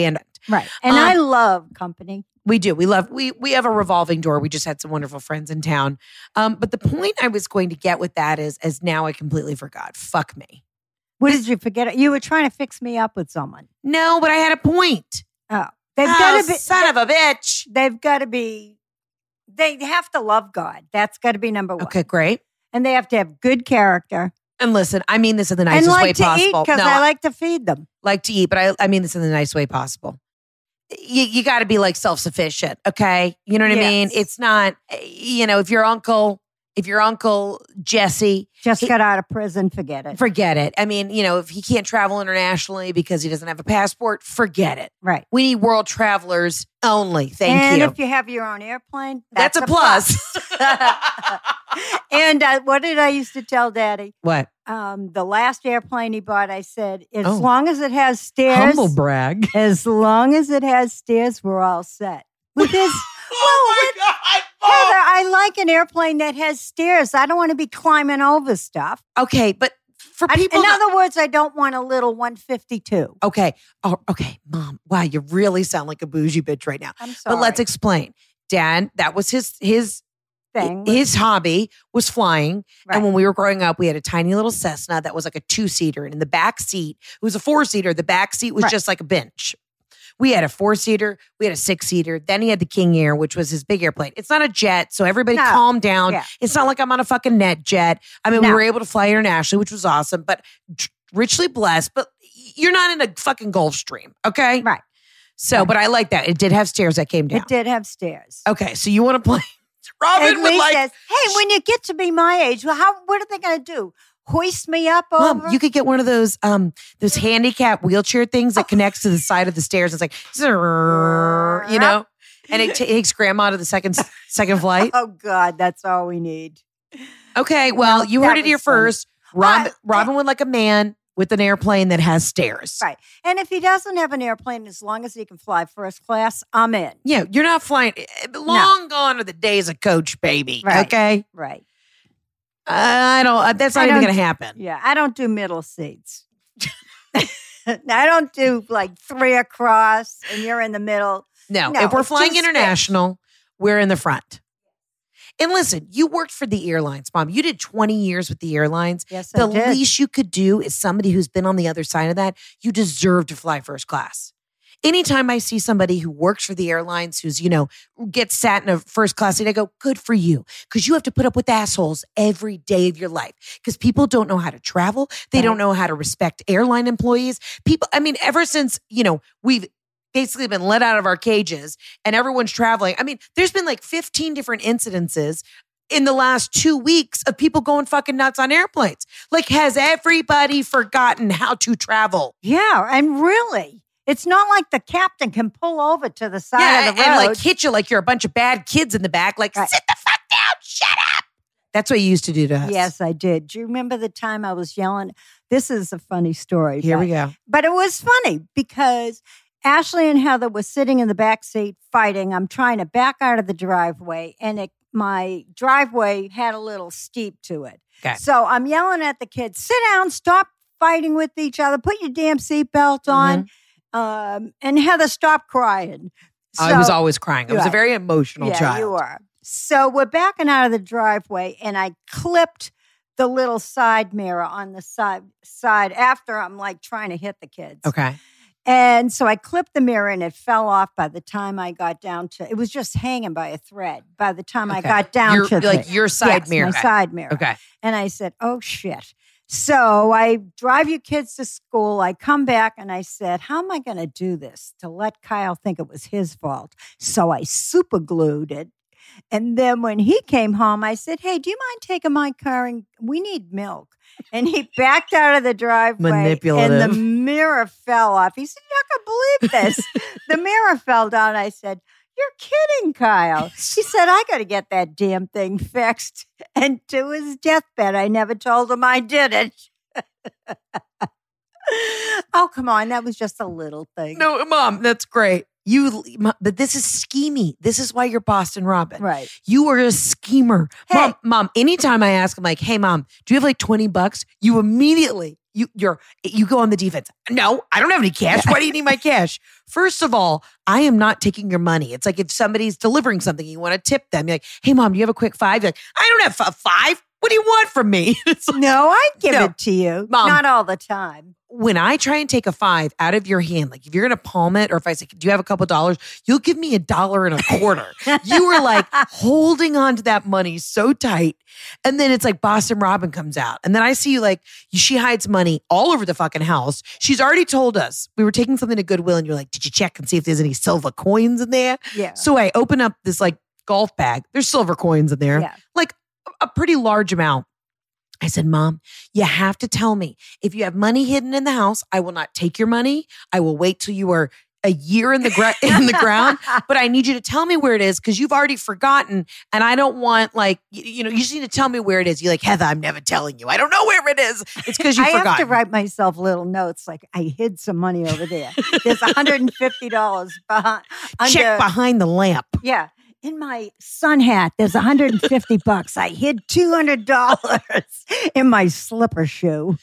Right. And Um, I love company. We do. We love, we we have a revolving door. We just had some wonderful friends in town. Um, but the point I was going to get with that is, as now I completely forgot. Fuck me. What did you forget? You were trying to fix me up with someone. No, but I had a point. Oh, they've Oh, got to be son of a bitch. They've got to be. They have to love God. That's got to be number one. Okay, great. And they have to have good character And listen, I mean this in the and nicest like way to possible. eat because no, I like to feed them. like to eat, but I, I mean this in the nice way possible. You, you got to be like self-sufficient, okay? You know what I mean? Yes. It's not, you know, if your uncle, if your uncle Jesse, Just he- got out of prison, forget it. forget it. I mean, you know, if he can't travel internationally because he doesn't have a passport, forget it. Right. We need world travelers only. Thank and you. if you have your own airplane, That's, that's, a plus. And uh, what did I used to tell Daddy? What? Um, the last airplane he bought, I said, as Oh. long as it has stairs, Humble brag. as long as it has stairs, we're all set. With his, Oh my God. Heather, I like an airplane that has stairs. I don't want to be climbing over stuff. Okay, but for I- people in that- other words, I don't want a little one fifty-two. Okay. Oh, okay, Mom. Wow, you really sound like a bougie bitch right now. I'm sorry. But let's explain. Dad, that was his his thing. his hobby was flying. Right. And when we were growing up, we had a tiny little Cessna that was like a two-seater. And in the back seat, it was a four-seater. The back seat was Right. just like a bench. We had a four-seater. We had a six-seater. Then he had the King Air, which was his big airplane. It's not a jet, so everybody No. calm down. Yeah. It's not like I'm on a fucking net jet. I mean, we No. were able to fly internationally, which was awesome, but tr- richly blessed. But you're not in a fucking Gulfstream, okay? Right. So, Right. but I like that. It did have stairs that came down. It did have stairs. Okay, so you want to play? Robin At would least like. says, hey, when you get to be my age, well, how? What are they going to do? Hoist me up over? Mom, you could get one of those um those handicap wheelchair things that connects to the side of the stairs. It's like, zrrr, you know, and it takes grandma to the second second flight. Oh God, that's all we need. Okay, well, Well, you that heard it was here funny. first. Robin, Uh, Robin would like a man with an airplane that has stairs. Right. And if he doesn't have an airplane, as long as he can fly first class, I'm in. Yeah, you're not flying. Long gone are the days of coach, baby. Right. Okay, Right. I don't. uh, That's not I even don't- going to happen. Yeah. I don't do middle seats. I don't do like three across and you're in the middle. No, No, if we're it's flying too stiff. international, we're in the front. And listen, you worked for the airlines, Mom. You did twenty years with the airlines. Yes, I The did. least you could do is somebody who's been on the other side of that, you deserve to fly first class. Anytime I see somebody who works for the airlines, who's, you know, gets sat in a first class seat, I go, good for you. Because you have to put up with assholes every day of your life. Because people don't know how to travel. They Right. don't know how to respect airline employees. People, I mean, ever since, you know, we've basically been let out of our cages and everyone's traveling. I mean, there's been like fifteen different incidences in the last two weeks of people going fucking nuts on airplanes. Like, has everybody forgotten how to travel? Yeah. And really, it's not like the captain can pull over to the side Yeah, of the and road. like hit you like you're a bunch of bad kids in the back. Like, Right. sit the fuck down, shut up. That's what you used to do to us. Yes, I did. Do you remember the time I was yelling? This is a funny story. Here but, we go. But it was funny because Ashley and Heather were sitting in the back seat fighting. I'm trying to back out of the driveway, and it, my driveway had a little steep to it. Okay. So I'm yelling at the kids, sit down, stop fighting with each other, put your damn seatbelt on. Um, and Heather, stop crying. I was So- always crying. I was a Right. very emotional yeah, child. you are. So we're backing out of the driveway, and I clipped the little side mirror on the side side after I'm like trying to hit the kids. Okay. And so I clipped the mirror, and it fell off by the time I got down to. It was just hanging by a thread. By the time I Okay. got down Your- to the, like your side yes, mirror. my side mirror. Okay. And I said, "Oh shit." So I drive you kids to school. I come back and I said, how am I going to do this to let Kyle think it was his fault? So I super glued it. And then when he came home, I said, hey, do you mind taking my car? And we need milk. And he backed out of the driveway. Manipulative. And the mirror fell off. He said, you're not going to believe this. The mirror fell down. I said, you're kidding, Kyle. He said, I got to get that damn thing fixed. And to his deathbed, I never told him I did it. Oh, come on. That was just a little thing. No, Mom, that's great. You, but this is scheming. This is why you're Boston Robin. Right. You are a schemer. Hey. Mom, Mom, anytime I ask him like, hey, Mom, do you have like twenty bucks? You immediately, You you're you go on the defense. No, I don't have any cash. Why do you need my cash? First of all, I am not taking your money. It's like if somebody's delivering something, you want to tip them. You're like, hey, mom, do you have a quick five? You're like, I don't have a five. What do you want from me? It's like, No, I give No. it to you. Mom. Not all the time. when I try and take a five out of your hand, like if you're going to palm it, or if I say, do you have a couple dollars? You'll give me a dollar and a quarter. You were like holding on to that money so tight. And then it's like Boston Robin comes out. And then I see you like, she hides money all over the fucking house. She's already told us we were taking something to Goodwill and you're like, did you check and see if there's any silver coins in there? Yeah. So I open up this like golf bag. There's silver coins in there. Yeah. Like a pretty large amount. I said, Mom, you have to tell me if you have money hidden in the house, I will not take your money. I will wait till you are a year in the gra- in the ground, but I need you to tell me where it is because you've already forgotten, and I don't want like you, you know you just need to tell me where it is. You're like, Heather, I'm never telling you. I don't know where it is. It's because you I forgot. have to write myself little notes like I hid some money over there. There's one hundred fifty dollars behind. Check under, behind the lamp. Yeah. In my sun hat, there's one hundred fifty bucks. I hid two hundred dollars in my slipper shoe.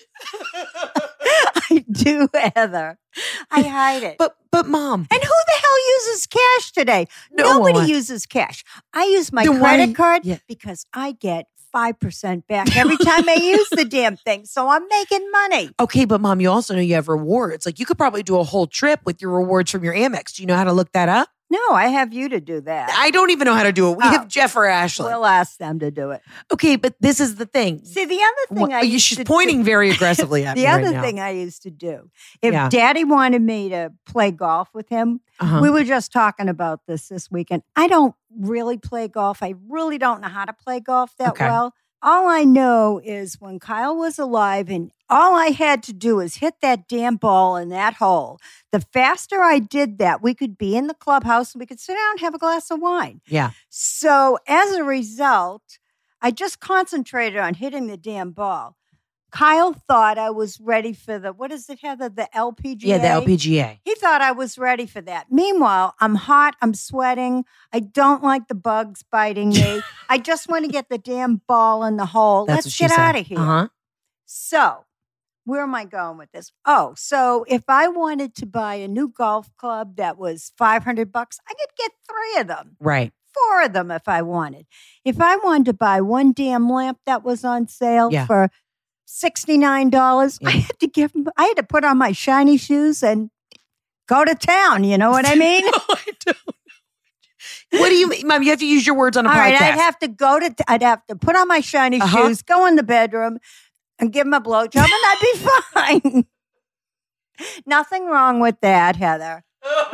I do, Heather. I hide it. But but Mom, And who the hell uses cash today? No Nobody one. uses cash. I use my Then why- credit card yeah. because I get five percent back every time I use the damn thing. So I'm making money. okay, but Mom, you also know you have rewards. Like you could probably do a whole trip with your rewards from your Amex. Do you know how to look that up? No, I have you to do that. I don't even know how to do it. We Oh. have Jeff or Ashley. We'll ask them to do it. Okay, but this is the thing. See, the other thing Well, I you- used she's to pointing do, very aggressively at the me right other now. thing I used to do, if Yeah. Daddy wanted me to play golf with him, Uh-huh. we were just talking about this this weekend. I don't really play golf. I really don't know how to play golf that Okay. well. All I know is when Kyle was alive and all I had to do is hit that damn ball in that hole. The faster I did that, we could be in the clubhouse and we could sit down and have a glass of wine. Yeah. So as a result, I just concentrated on hitting the damn ball. Kyle thought I was ready for the, what is it, Heather? The L P G A? Yeah, the L P G A. He thought I was ready for that. Meanwhile, I'm hot. I'm sweating. I don't like the bugs biting me. I just want to get the damn ball in the hole. That's Let's what she get said. out of here. Uh-huh. So, where am I going with this? Oh, so if I wanted to buy a new golf club that was five hundred bucks, I could get three of them. Right. Four of them if I wanted. If I wanted to buy one damn lamp that was on sale Yeah. for sixty-nine dollars, Yeah. I had to give I had to put on my shiny shoes and go to town. You know what I mean? No, I don't know. What do you mean, Mom? You have to use your words on a All podcast. right, I'd have to go to I'd have to put on my shiny Uh-huh. shoes, go in the bedroom, and give him a blowjob, and I'd be fine. Nothing wrong with that, Heather.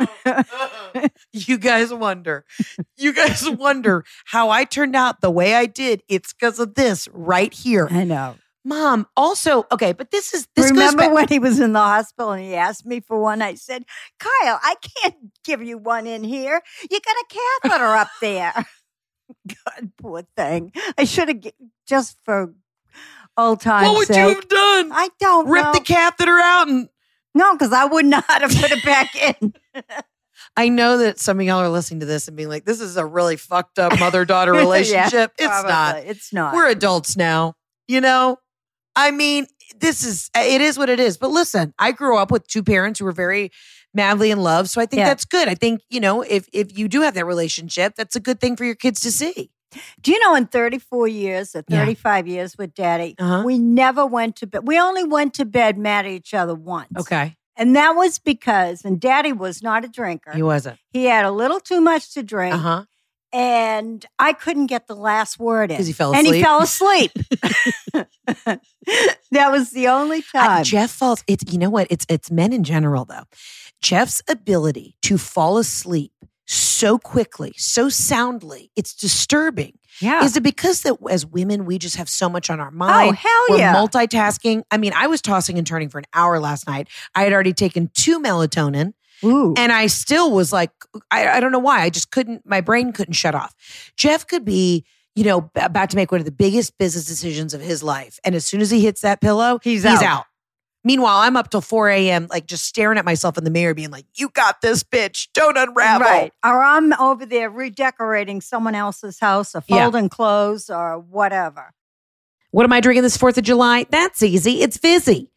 You guys wonder. You guys wonder how I turned out the way I did. It's because of this right here. I know. Mom, also, okay, but this is this Remember goes back. when he was in the hospital and he asked me for one? I said, Kyle, I can't give you one in here. You got a catheter up there. God, poor thing. I should have, g- just for old time's What would sake. you have done? I don't Rip know. the catheter out and No, because I wouldn't know how to put it back in. I know that some of y'all are listening to this and being like, this is a really fucked up mother-daughter relationship. Yeah, it's not. probably. It's not. We're adults now, you know? I mean, this is, it is what it is. But listen, I grew up with two parents who were very madly in love. So I think Yeah. that's good. I think, you know, if if you do have that relationship, that's a good thing for your kids to see. Do you know in thirty-four years or Yeah. thirty-five years with Daddy, Uh-huh. we never went to bed. We only went to bed mad at each other once. Okay. And that was because, and Daddy was not a drinker. He wasn't. He had a little too much to drink. Uh-huh. And I couldn't get the last word in. 'Cause he fell And he asleep? fell asleep. That was the only time. Uh, Jeff falls, it's, you know what? It's, it's men in general though. Jeff's ability to fall asleep so quickly, so soundly, it's disturbing. yeah. Is it because that as women, we just have so much on our oh, mind? hell We're yeah. multitasking. I mean, I was tossing and turning for an hour last night. I had already taken two melatonin Ooh. and I still was like, I, I don't know why. I just couldn't, my brain couldn't shut off. Jeff could be, you know, b- about to make one of the biggest business decisions of his life. And as soon as he hits that pillow, He's he's out. out. Meanwhile, I'm up till four a.m., like just staring at myself in the mirror, being like, you got this, bitch. Don't unravel. Right. Or I'm over there redecorating someone else's house or Yeah. folding clothes or whatever. What am I drinking this fourth of July? That's easy. It's Vizzy.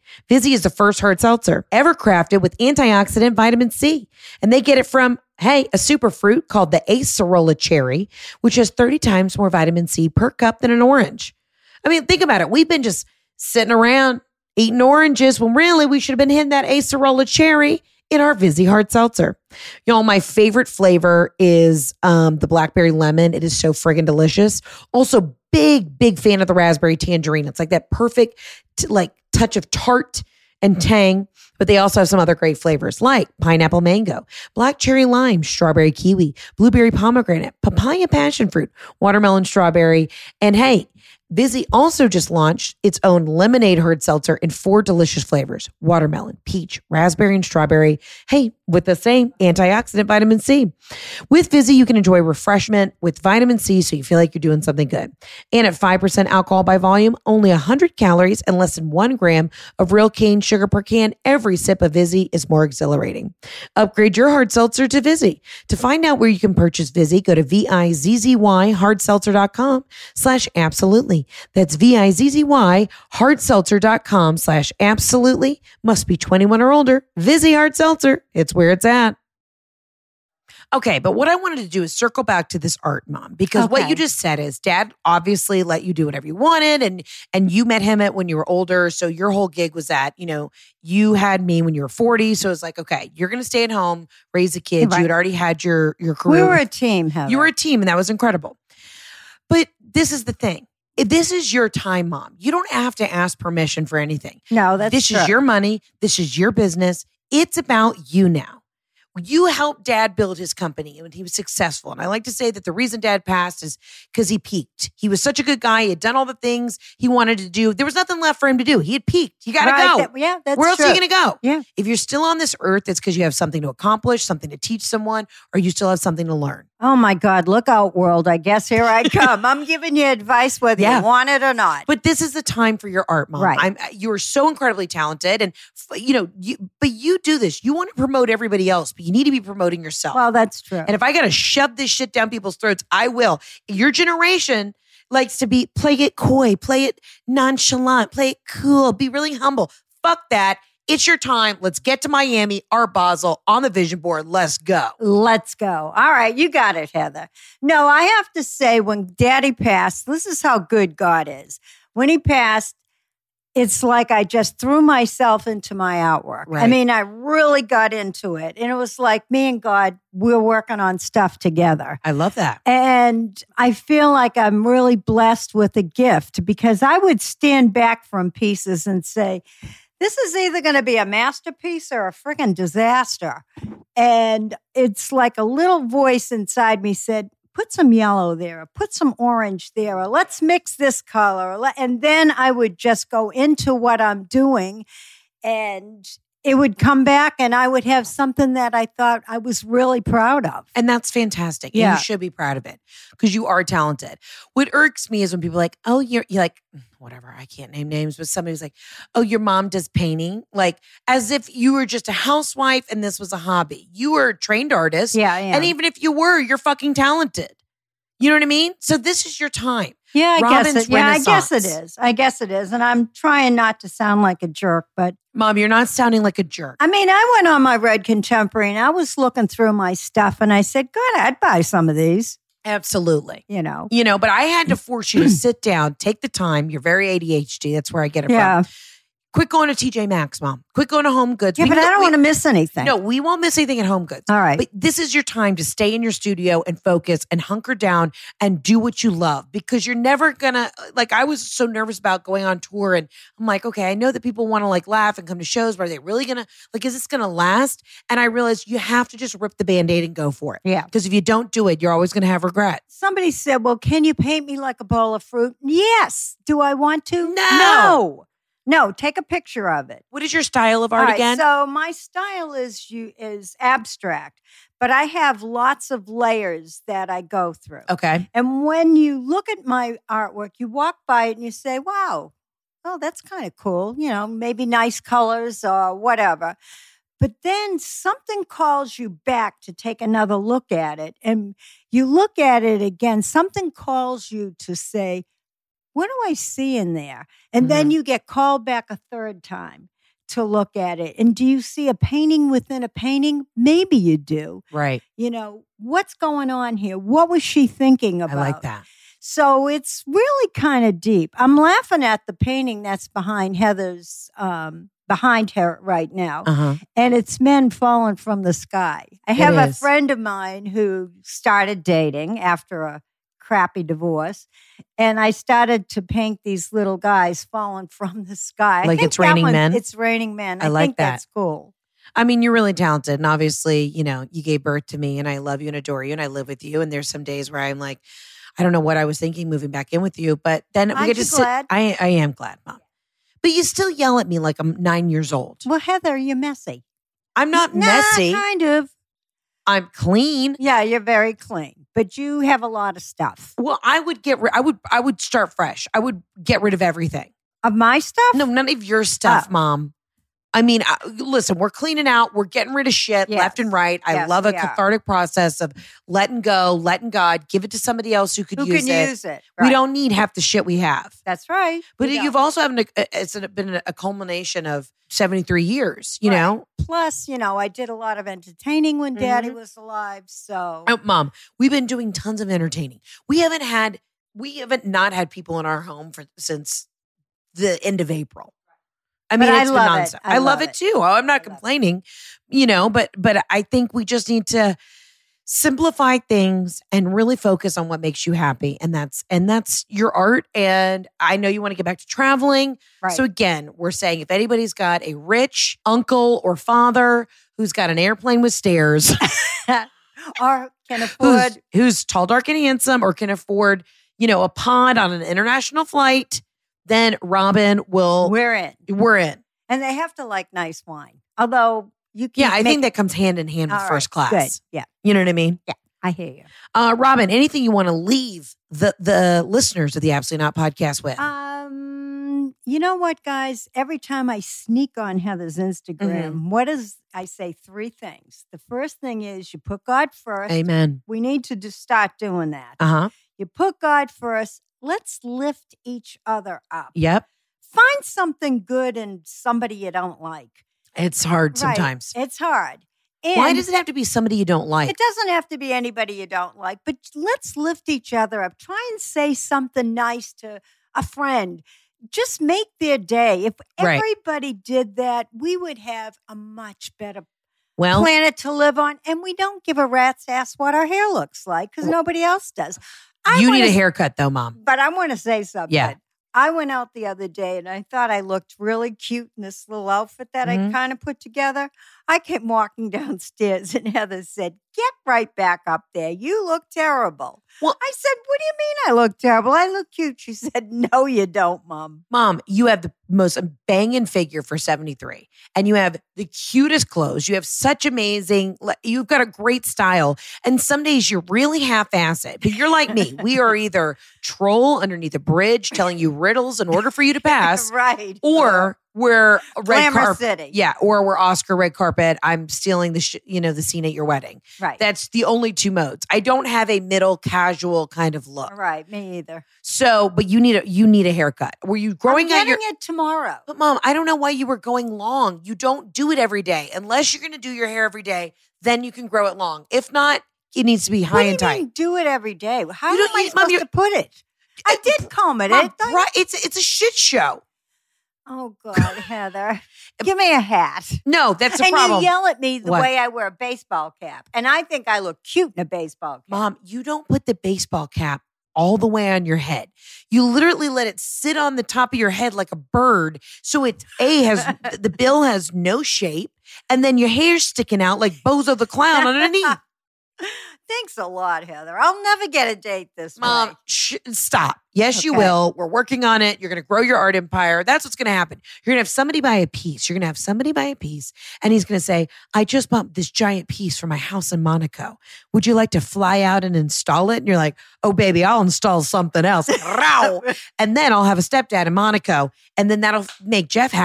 Vizzy is the first hard seltzer ever crafted with antioxidant vitamin C. And they get it from, hey, a superfruit called the Acerola cherry, which has thirty times more vitamin C per cup than an orange. I mean, think about it. We've been just sitting around eating oranges when really we should have been hitting that Acerola cherry in our Vizzy hard seltzer. Y'all, my favorite flavor is um, the blackberry lemon. It is so friggin' delicious. Also, big, big fan of the raspberry tangerine. It's like that perfect t- like touch of tart and tang, but they also have some other great flavors like pineapple mango, black cherry lime, strawberry kiwi, blueberry pomegranate, papaya passion fruit, watermelon strawberry, and hey, Vizzy also just launched its own lemonade hard seltzer in four delicious flavors: watermelon, peach, raspberry, and strawberry. Hey, with the same antioxidant vitamin C. With Vizzy, you can enjoy refreshment with vitamin C so you feel like you're doing something good. And at five percent alcohol by volume, only one hundred calories and less than one gram of real cane sugar per can, every sip of Vizzy is more exhilarating. Upgrade your hard seltzer to Vizzy. To find out where you can purchase Vizzy, go to V-I-Z-Z-Y hardseltzer.com slash absolutely. That's V-I-Z-Z-Y hardseltzer.com slash absolutely. Must be twenty-one or older. Vizzy hard seltzer. It's where it's at. Okay, but what I wanted to do is circle back to this art, Mom, because Okay. what you just said is Dad obviously let you do whatever you wanted, and and you met him at when you were older, so your whole gig was that, you know, you had me when you were forty, so it's like, okay, you're going to stay at home, raise the kids. Right. You had already had your your We career. were a team, Heather. You were a team, and that was incredible. But this is the thing. If this is your time, Mom. You don't have to ask permission for anything. No, that's This true. is your money. This is your business. It's about you now. You helped Dad build his company and he was successful. And I like to say that the reason Dad passed is because he peaked. He was such a good guy. He had done all the things he wanted to do. There was nothing left for him to do. He had peaked. You got to Right, go. that- yeah, that's Where else true. are you going to go? Yeah. If you're still on this earth, it's because you have something to accomplish, something to teach someone, or you still have something to learn. Oh my God, look out, world. I guess here I come. I'm giving you advice whether Yeah. you want it or not. But this is the time for your art, Mom. Right. I'm, you are so incredibly talented, and f- you know, you, but you do this. You want to promote everybody else, but you need to be promoting yourself. Well, that's true. And if I got to shove this shit down people's throats, I will. Your generation likes to be play it coy, play it nonchalant, play it cool, be really humble. Fuck that. It's your time. Let's get to Miami, Art Basel on the vision board. Let's go. Let's go. All right, you got it, Heather. No, I have to say, when Daddy passed, this is how good God is. When he passed, it's like I just threw myself into my artwork. I Right. mean, I really got into it. And it was like me and God, we're working on stuff together. I love that. And I feel like I'm really blessed with a gift because I would stand back from pieces and say, this is either going to be a masterpiece or a freaking disaster. And it's like a little voice inside me said, put some yellow there, or put some orange there, or let's mix this color. or let- And then I would just go into what I'm doing and it would come back and I would have something that I thought I was really proud of. And that's fantastic. And Yeah. you should be proud of it because you are talented. What irks me is when people are like, oh, you're, you're like, whatever, I can't name names, but somebody's like, oh, your mom does painting. Like as if you were just a housewife and this was a hobby. You were a trained artist. Yeah, yeah. And even if you were, you're fucking talented. You know what I mean? So this is your time. Yeah, I Robin's guess it. Yeah, I guess it Renaissance. is. I guess it is. And I'm trying not to sound like a jerk, but Mom, you're not sounding like a jerk. I mean, I went on my Red Contemporary and I was looking through my stuff and I said, God, I'd buy some of these, Absolutely. you know. You know, but I had to force you to sit down, take the time. You're very A D H D. That's where I get it Yeah. from. Quit going to T J Maxx, Mom. Quit going to Home Goods. Yeah, We but can I go- don't we- want to miss anything. No, we won't miss anything at Home Goods. All right. But this is your time to stay in your studio and focus and hunker down and do what you love because you're never gonna, like, I was so nervous about going on tour and I'm like, okay, I know that people want to like laugh and come to shows, but are they really gonna, like, is this gonna last? And I realized you have to just rip the Band-Aid and go for it. Yeah. Because if you don't do it, you're always gonna have regret. Somebody said, well, can you paint me like a bowl of fruit? Yes. Do I want to? No. No. No, take a picture of it. What is your style of art All right, again? So my style is you is abstract, but I have lots of layers that I go through. okay. And when you look at my artwork, you walk by it and you say, wow, oh, that's kind of cool. You know, maybe nice colors or whatever. But then something calls you back to take another look at it. And you look at it again, something calls you to say, what do I see in there? And then you get called back a third time. to look at it. And do you see a painting within a painting? Maybe you do. Right. You know, what's going on here? What was she thinking about? I like that. So it's really kind of deep. I'm laughing at the painting that's behind Heather's, um, behind her right now. Uh-huh. And it's men falling from the sky. I It have a is. friend of mine who started dating after a crappy divorce. And I started to paint these little guys falling from the sky. I Like think It's that Raining one- Men? It's Raining Men. I I, like think that. that's cool. I mean, you're really talented. And obviously, you know, you gave birth to me and I love you and adore you and I live with you. And there's some days where I'm like, I don't know what I was thinking moving back in with you. But then we Aren't get to you sit. glad? I, I am glad, Mom. But you still yell at me like I'm nine years old. Well, Heather, you're messy. I'm not Nah, messy. kind of. I'm clean. Yeah, you're very clean, but you have a lot of stuff. Well, I would get rid. I would. I would start fresh. I would get rid of everything. Of my stuff? No, none of your stuff, Oh. Mom. I mean, I, listen, we're cleaning out. We're getting rid of shit Yes. left and right. I Yes, love a we are. cathartic process of letting go, letting God, give it to somebody else who could Who use can it. use it? We Right. don't need half the shit we have. That's right. But We you've don't. also having a, it's been a culmination of seventy-three years, you Right. know? Plus, you know, I did a lot of entertaining when Daddy Mhm. was alive. So Oh, Mom, we've been doing tons of entertaining. We haven't had, we haven't not had people in our home for since the end of April. I mean, But I it's love been it. nonstop. I I, love love it it. too. I'm not I love it. complaining, you know, but but I think we just need to simplify things and really focus on what makes you happy. And that's and that's your art. And I know you want to get back to traveling. right. So again, we're saying if anybody's got a rich uncle or father who's got an airplane with stairs, or can who's, afford. who's tall, dark, and handsome, or can afford, you know, a pod on an international flight, then Robin will. We're in. We're in. And they have to like nice wine. Although you can Yeah, I think that comes hand in hand with All first right, class. Good. Yeah, You know what I mean? I hear you. Uh, Robin, anything you want to leave the the listeners of the Absolutely Not podcast with? Um, you know what, guys? Every time I sneak on Heather's Instagram, Mm-hmm. what is I say three things. The first thing is you put God first. Amen. We need to just start doing that. Uh huh. You put God first. Let's lift each other up. Yep. Find something good in somebody you don't like. It's hard Right. sometimes. It's hard. And Why does it have to be somebody you don't like? it doesn't have to be anybody you don't like, but let's lift each other up. Try and say something nice to a friend. Just make their day. If Right. everybody did that, we would have a much better Well, planet to live on. And we don't give a rat's ass what our hair looks like because nobody else does. I you wanna need a s- haircut though, Mom. But I want to say something. Yeah. I went out the other day and I thought I looked really cute in this little outfit that Mhm. I kind of put together. I came walking downstairs and Heather said, "Get right back up there. You look terrible." Well- I said, "What do you mean I look terrible? I look cute." She said, "No, you don't, Mom." Mom, you have the most banging figure for seventy-three, and you have the cutest clothes. You have such amazing, you've got a great style. And some days you're really half-ass it, but you're like me. We are either troll underneath a bridge telling you riddles in order for you to pass, Right. or we're a red Glamour carpet. City. Yeah, or we're Oscar red carpet. I'm stealing the sh- you know the scene at your wedding. Right. That's the only two modes. I don't have a middle casual kind of look. Right. Me either. So, but you need a you need a haircut. Were you growing I'm out your? getting it tomorrow. But Mom, I don't know why you were going long. You don't do it every day unless you're going to do your hair every day. Then you can grow it long. If not, it needs to be high What do and you tight. mean do it every day? How You am don't- I you- Mom, supposed you- to put it? I did comb it. Mom, It- I- right, it's it's a shit show. Oh God, Heather, give me a hat. No, that's the and problem. you yell at me the What? way I wear a baseball cap, and I think I look cute in a baseball cap. Mom, you don't put the baseball cap all the way on your head. You literally let it sit on the top of your head like a bird. So it A has the bill has no shape, and then your hair's sticking out like Bozo the Clown underneath. Thanks a lot, Heather. I'll never get a date this Mom, way. sh- stop. Yes, you Okay. will. We're working on it. You're going to grow your art empire. That's what's going to happen. You're going to have somebody buy a piece. You're going to have somebody buy a piece, and he's going to say, I just bought this giant piece for my house in Monaco. Would you like to fly out and install it? And you're like, oh, baby, I'll install something else. Row. And then I'll have a stepdad in Monaco, and then that'll make Jeff happy.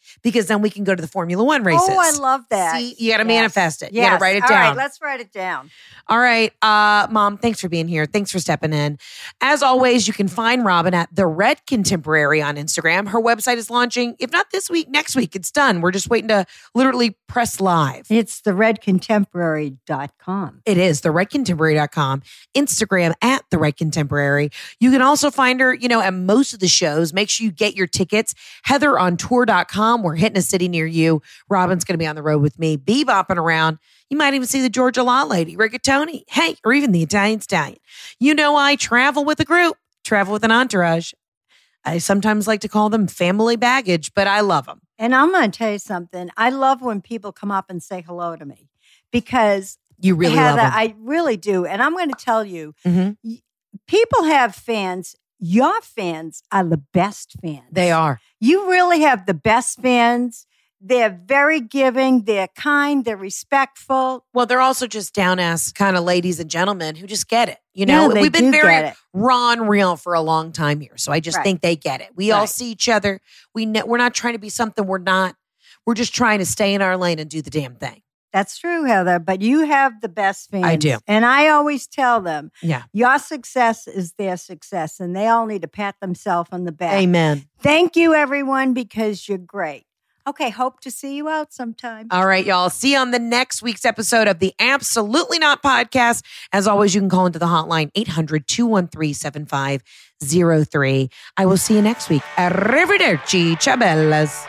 because then we can go to the Formula One races. Oh, I love that. See, you got to Yes. manifest it. You Yes. got to write it All down. right, let's write it down. All right. Uh, Mom, thanks for being here. Thanks for stepping in. As always, you can find Robin at The Red Contemporary on Instagram. Her website is launching, if not this week, next week. It's done. We're just waiting to literally press live. It's the red contemporary dot com. It is the red contemporary dot com, Instagram at The Red Contemporary. You can also find her, you know, at most of the shows. Make sure you get your tickets. Heather on tour dot com. We're hitting a city near you. Robin's going to be on the road with me, bebopping around. You might even see the Georgia Law Lady, Rigatoni, hey, or even the Italian Stallion. You know, I travel with a group, travel with an entourage. I sometimes like to call them family baggage, but I love them. And I'm going to tell you something. I love when people come up and say hello to me because You really Heather, love them. I really do. And I'm going to tell you, Mhm. y- people have fans. Your fans are the best fans. They are. You really have the best fans. They're very giving. They're kind. They're respectful. Well, they're also just down ass kind of ladies and gentlemen who just get it. You know, Yeah, they we've been do very get it. raw and real for a long time here. So I just Right. think they get it. We all Right. see each other. We ne- we're not trying to be something we're not. We're just trying to stay in our lane and do the damn thing. That's true, Heather. But you have the best fans. I do. And I always tell them, Yeah. your success is their success. And they all need to pat themselves on the back. Amen. Thank you, everyone, because you're great. Okay, hope to see you out sometime. All right, y'all. See you on the next week's episode of the Absolutely Not Podcast. As always, you can call into the hotline eight hundred, two one three, seven five zero three. I will see you next week. Arrivederci, ciabellas.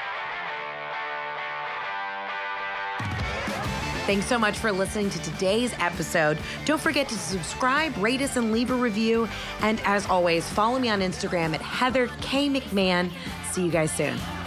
Thanks so much for listening to today's episode. Don't forget to subscribe, rate us, and leave a review. And as always, follow me on Instagram at Heather K. McMahon. See you guys soon.